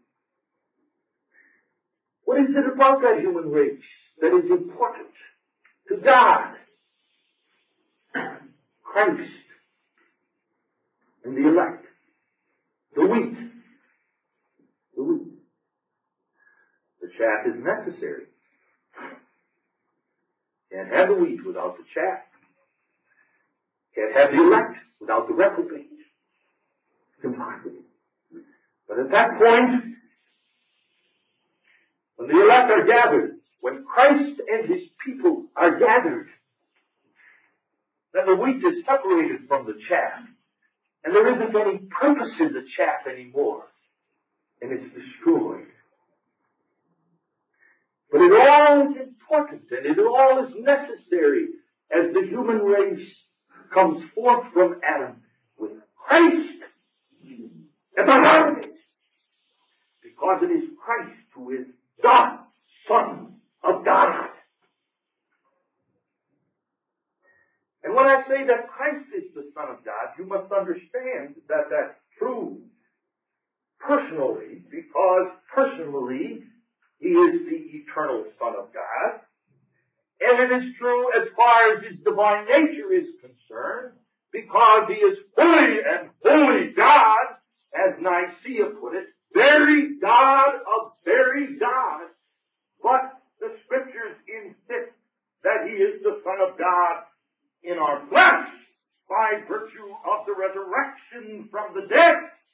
What is it about that human race that is important to God? Christ and the elect. The wheat. The wheat. The chaff is necessary. Can't have the wheat without the chaff. Can't have the elect without the reprobate. It's impossible. But at that point, when the elect are gathered, when Christ and His people are gathered, then the wheat is separated from the chaff. And there isn't any purpose in the chaff anymore. And it's destroyed. But it all is important and it all is necessary as the human race comes forth from Adam with Christ at the heart of it. Because it is Christ who is the Son of God. And when I say that Christ is the Son of God, you must understand that that's true personally, because personally He is the eternal Son of God. And it is true as far as His divine nature is concerned, because He is fully and holy God, as Nicaea put it, very God of very God. But the Scriptures insist that He is the Son of God in our flesh by virtue of the resurrection from the dead.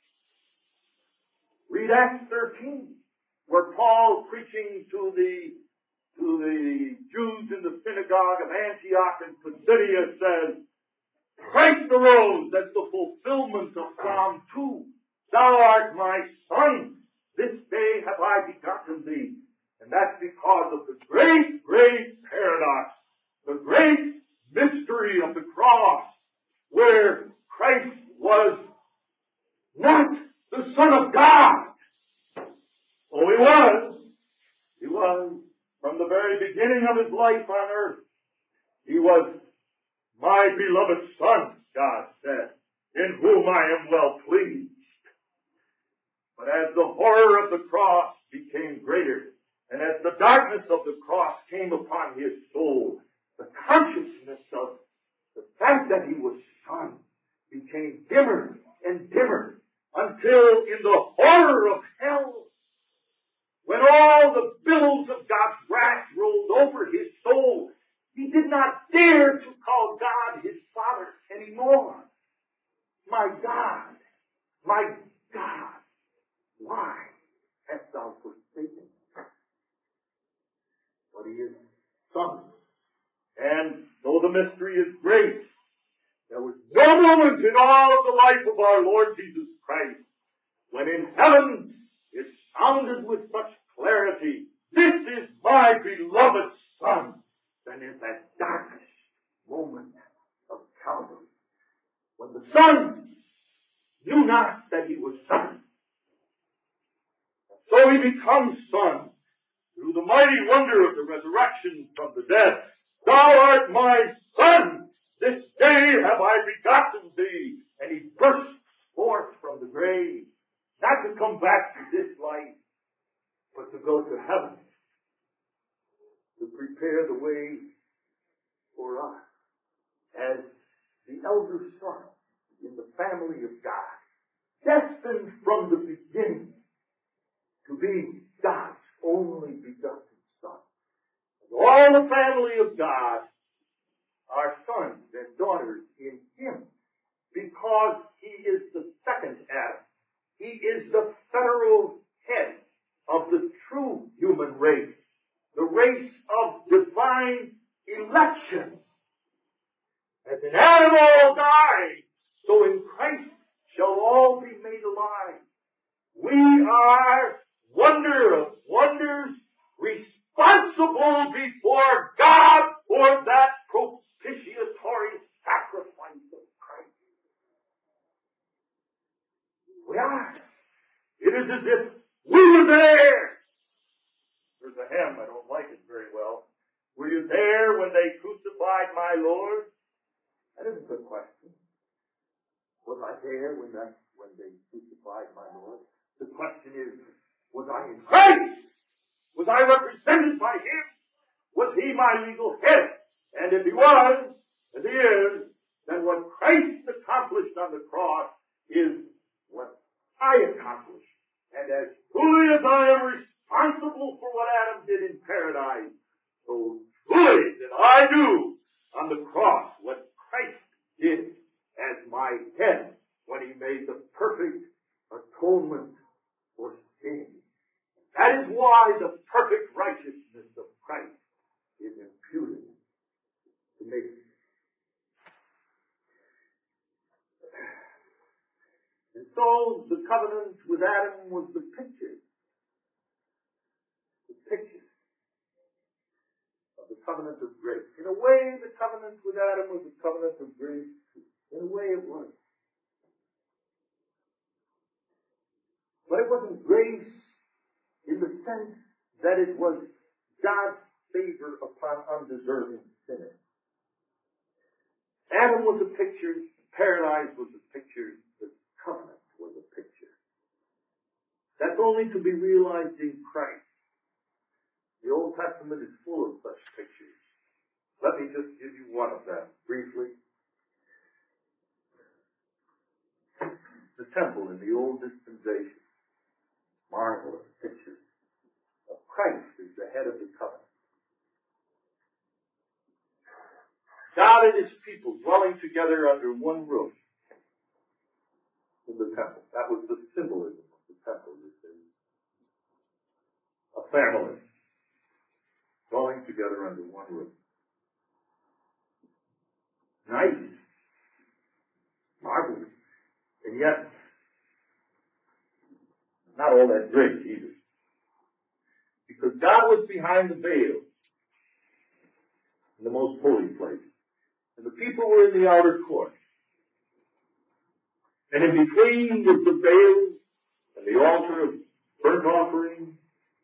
Read Acts thirteen, where Paul, preaching to the to the Jews in the synagogue of Antioch and Pisidia, says, Christ arose as the fulfillment of Psalm two. Thou art my Son. This day have I begotten thee. And that's because of the great, great paradox, the great mystery of the cross, where Christ was not the Son of God. Oh, He was. He was. From the very beginning of His life on earth, He was my beloved Son, God said, in whom I am well pleased. But as the horror of the cross became greater, and as the darkness of the cross came upon His soul, the consciousness of the fact that He was Son became dimmer and dimmer, until in the horror of hell, when all the billows of God's wrath rolled over His soul, He did not dare to call God His Father anymore. My God, my God, why hast Thou forsaken me? But He is Son. And though the mystery is great, there was no moment in all of the life of our Lord Jesus Christ when in heaven it sounded with such clarity, this is my beloved Son, than in that darkest moment of Calvary, when the Son knew not that He was Son. And so He becomes Son through the mighty wonder of the resurrection from the dead. Thou art my Son, this day have I begotten thee. And He bursts forth from the grave, not to come back to this life, but to go to heaven, to prepare the way for us as the elder son in the family of God, destined from the beginning to be God's only begotten Son. And all the family of God are sons and daughters in Him, because He is the second Adam. He is the federal head of the true human race, the race of divine election. As in Adam all die, so in Christ shall all be made alive. We are, wonder of wonders, responsible before God for that propitiatory sacrifice of Christ. We are. It is as if we were there. There's a hymn, I don't like it very well. Were you there when they crucified my Lord? Was I there when that, when they crucified my Lord? The question is, was I in Christ? Was I represented by Him? Was He my legal head? And if He was, as He is, then what Christ accomplished on the cross is what I accomplished. And as truly as I am responsible for what Adam did in paradise, so truly did I do on the cross what Christ did as my head when He made the perfect atonement for sin. That is why the perfect righteousness of Christ is imputed to me. And so the covenant with Adam was the picture, the picture of the covenant of grace. In a way, the covenant with Adam was a covenant of grace. In a way, it was. But it wasn't grace in the sense that it was God's favor upon undeserving sinners. Adam was a picture, paradise was a picture, the covenant was a picture. That's only to be realized in Christ. The Old Testament is full of such pictures. Let me just give you one of them briefly. The temple in the Old Dispensation. Marvelous picture of Christ as the head of the covenant. God and His people dwelling together under one roof in the temple. That was the symbolism of the temple, you see. A family dwelling together under one roof. Nice. Marvelous. And yet, not all that great either. Because God was behind the veil in the most holy place. And the people were in the outer court. And in between was the veil and the altar of burnt offering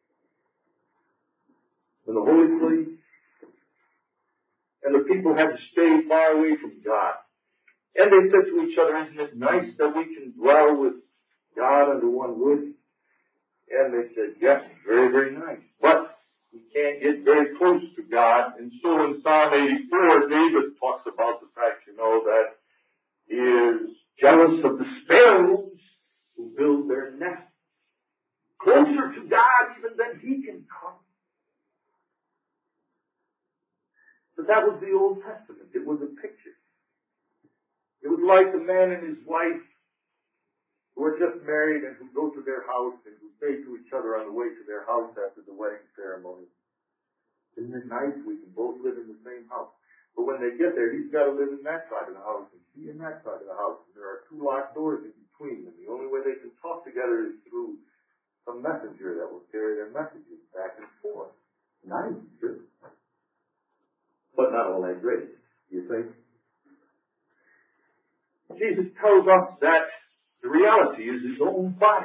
and the holy place. And the people had to stay far away from God. And they said to each other, isn't it nice that we can dwell with God under one roof? And they said, yes, very, very nice. But we can't get very close to God. And so in Psalm eighty-four, David talks about the fact, you know, that he is jealous of the sparrows who build their nests closer to God even than he can come. But that was the Old Testament. It was a picture. It was like the man and his wife who are just married and who go to their house and who say to each other on the way to their house after the wedding ceremony, isn't it nice we can both live in the same house? But when they get there, he's got to live in that side of the house and she in that side of the house. And there are two locked doors in between them. The only way they can talk together is through some messenger that will carry their messages back and forth. Nice, sure. But not all that great, you think? Jesus tells us that the reality is his own body.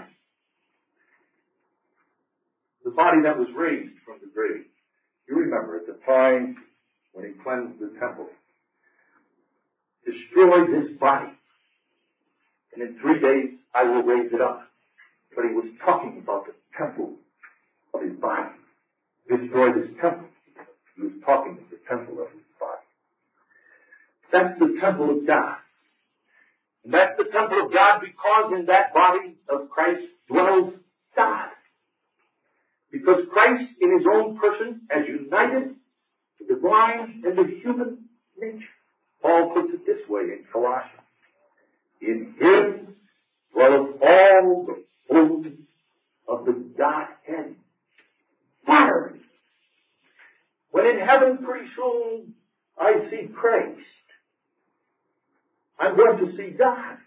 The body that was raised from the grave. You remember at the time when he cleansed the temple, destroyed his body, and in three days I will raise it up. But he was talking about the temple of his body. Destroyed his temple. He was talking of the temple of his body. That's the temple of God. And that's the temple of God because in that body of Christ dwells God. Because Christ in his own person has united the divine and the human nature. Paul puts it this way in Colossians. In him dwelleth all the fullness of the Godhead bodily. When in heaven pretty soon I see Christ, I'm going to see God.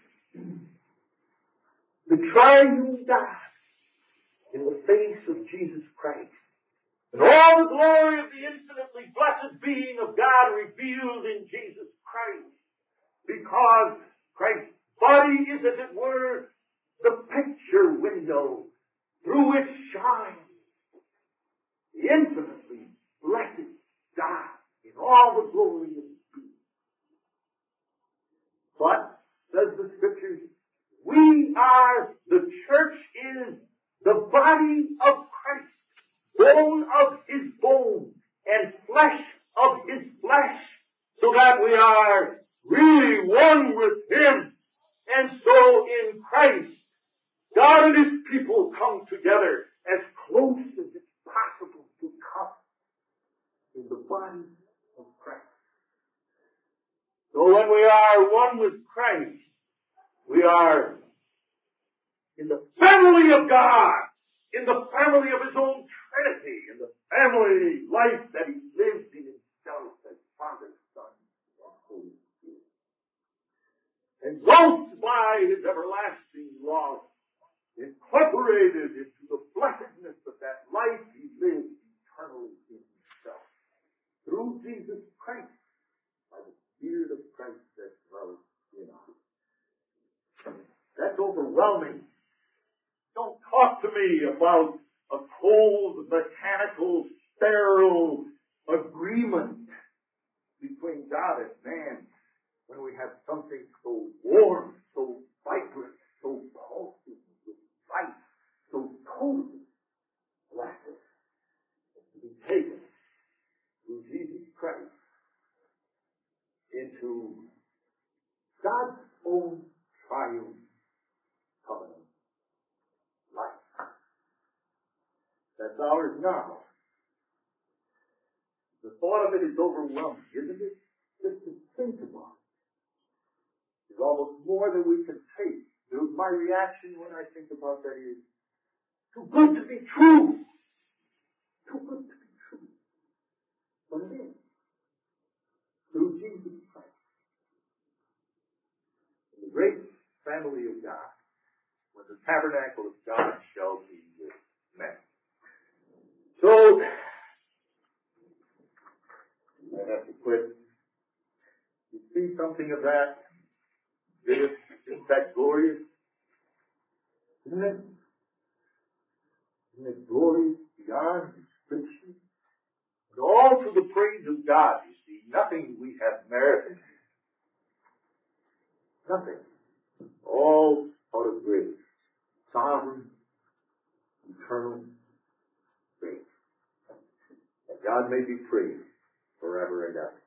The triune God in the face of Jesus Christ. And all the glory of the infinitely blessed being of God revealed in Jesus Christ. Because Christ's body is, as it were, the picture window through which shines the infinitely blessed God in all the glory of His being. But, says the Scripture, are, the church is the body of Christ, bone of his bone, and flesh of his flesh, so that we are really one with him. And so in Christ, God and his people come together as close as it's possible to come in the body of Christ. So when we are one with Christ, we are in the family of God, in the family of his own Trinity, in the family life that he lives in himself as Father, Son, and Holy Spirit. Engulfed by his everlasting love, incorporated into the blessedness of that life he lives eternally in himself. Through Jesus Christ, by the Spirit of Christ that dwells in us. That's overwhelming. Don't talk to me about a cold, mechanical, sterile agreement between God and man when we have something so warm, so vibrant, so pulsing with life, so totally blessed, to be taken through Jesus Christ into God's own triumph covenant life. That's ours now. The thought of it is overwhelming, isn't it? Just to think about it is almost more than we can take. My reaction when I think about that is, too good to be true. Too good to be true. But it is. Through Jesus Christ. In the great family of God, when the tabernacle of God shall be with men. So, I have to quit. You see something of that? Isn't that glorious? Isn't it? Isn't it glorious beyond description? And all to the praise of God, you see. Nothing we have merited. Nothing. All out of grace. Sovereign, eternal grace. And God may be praised forever and ever.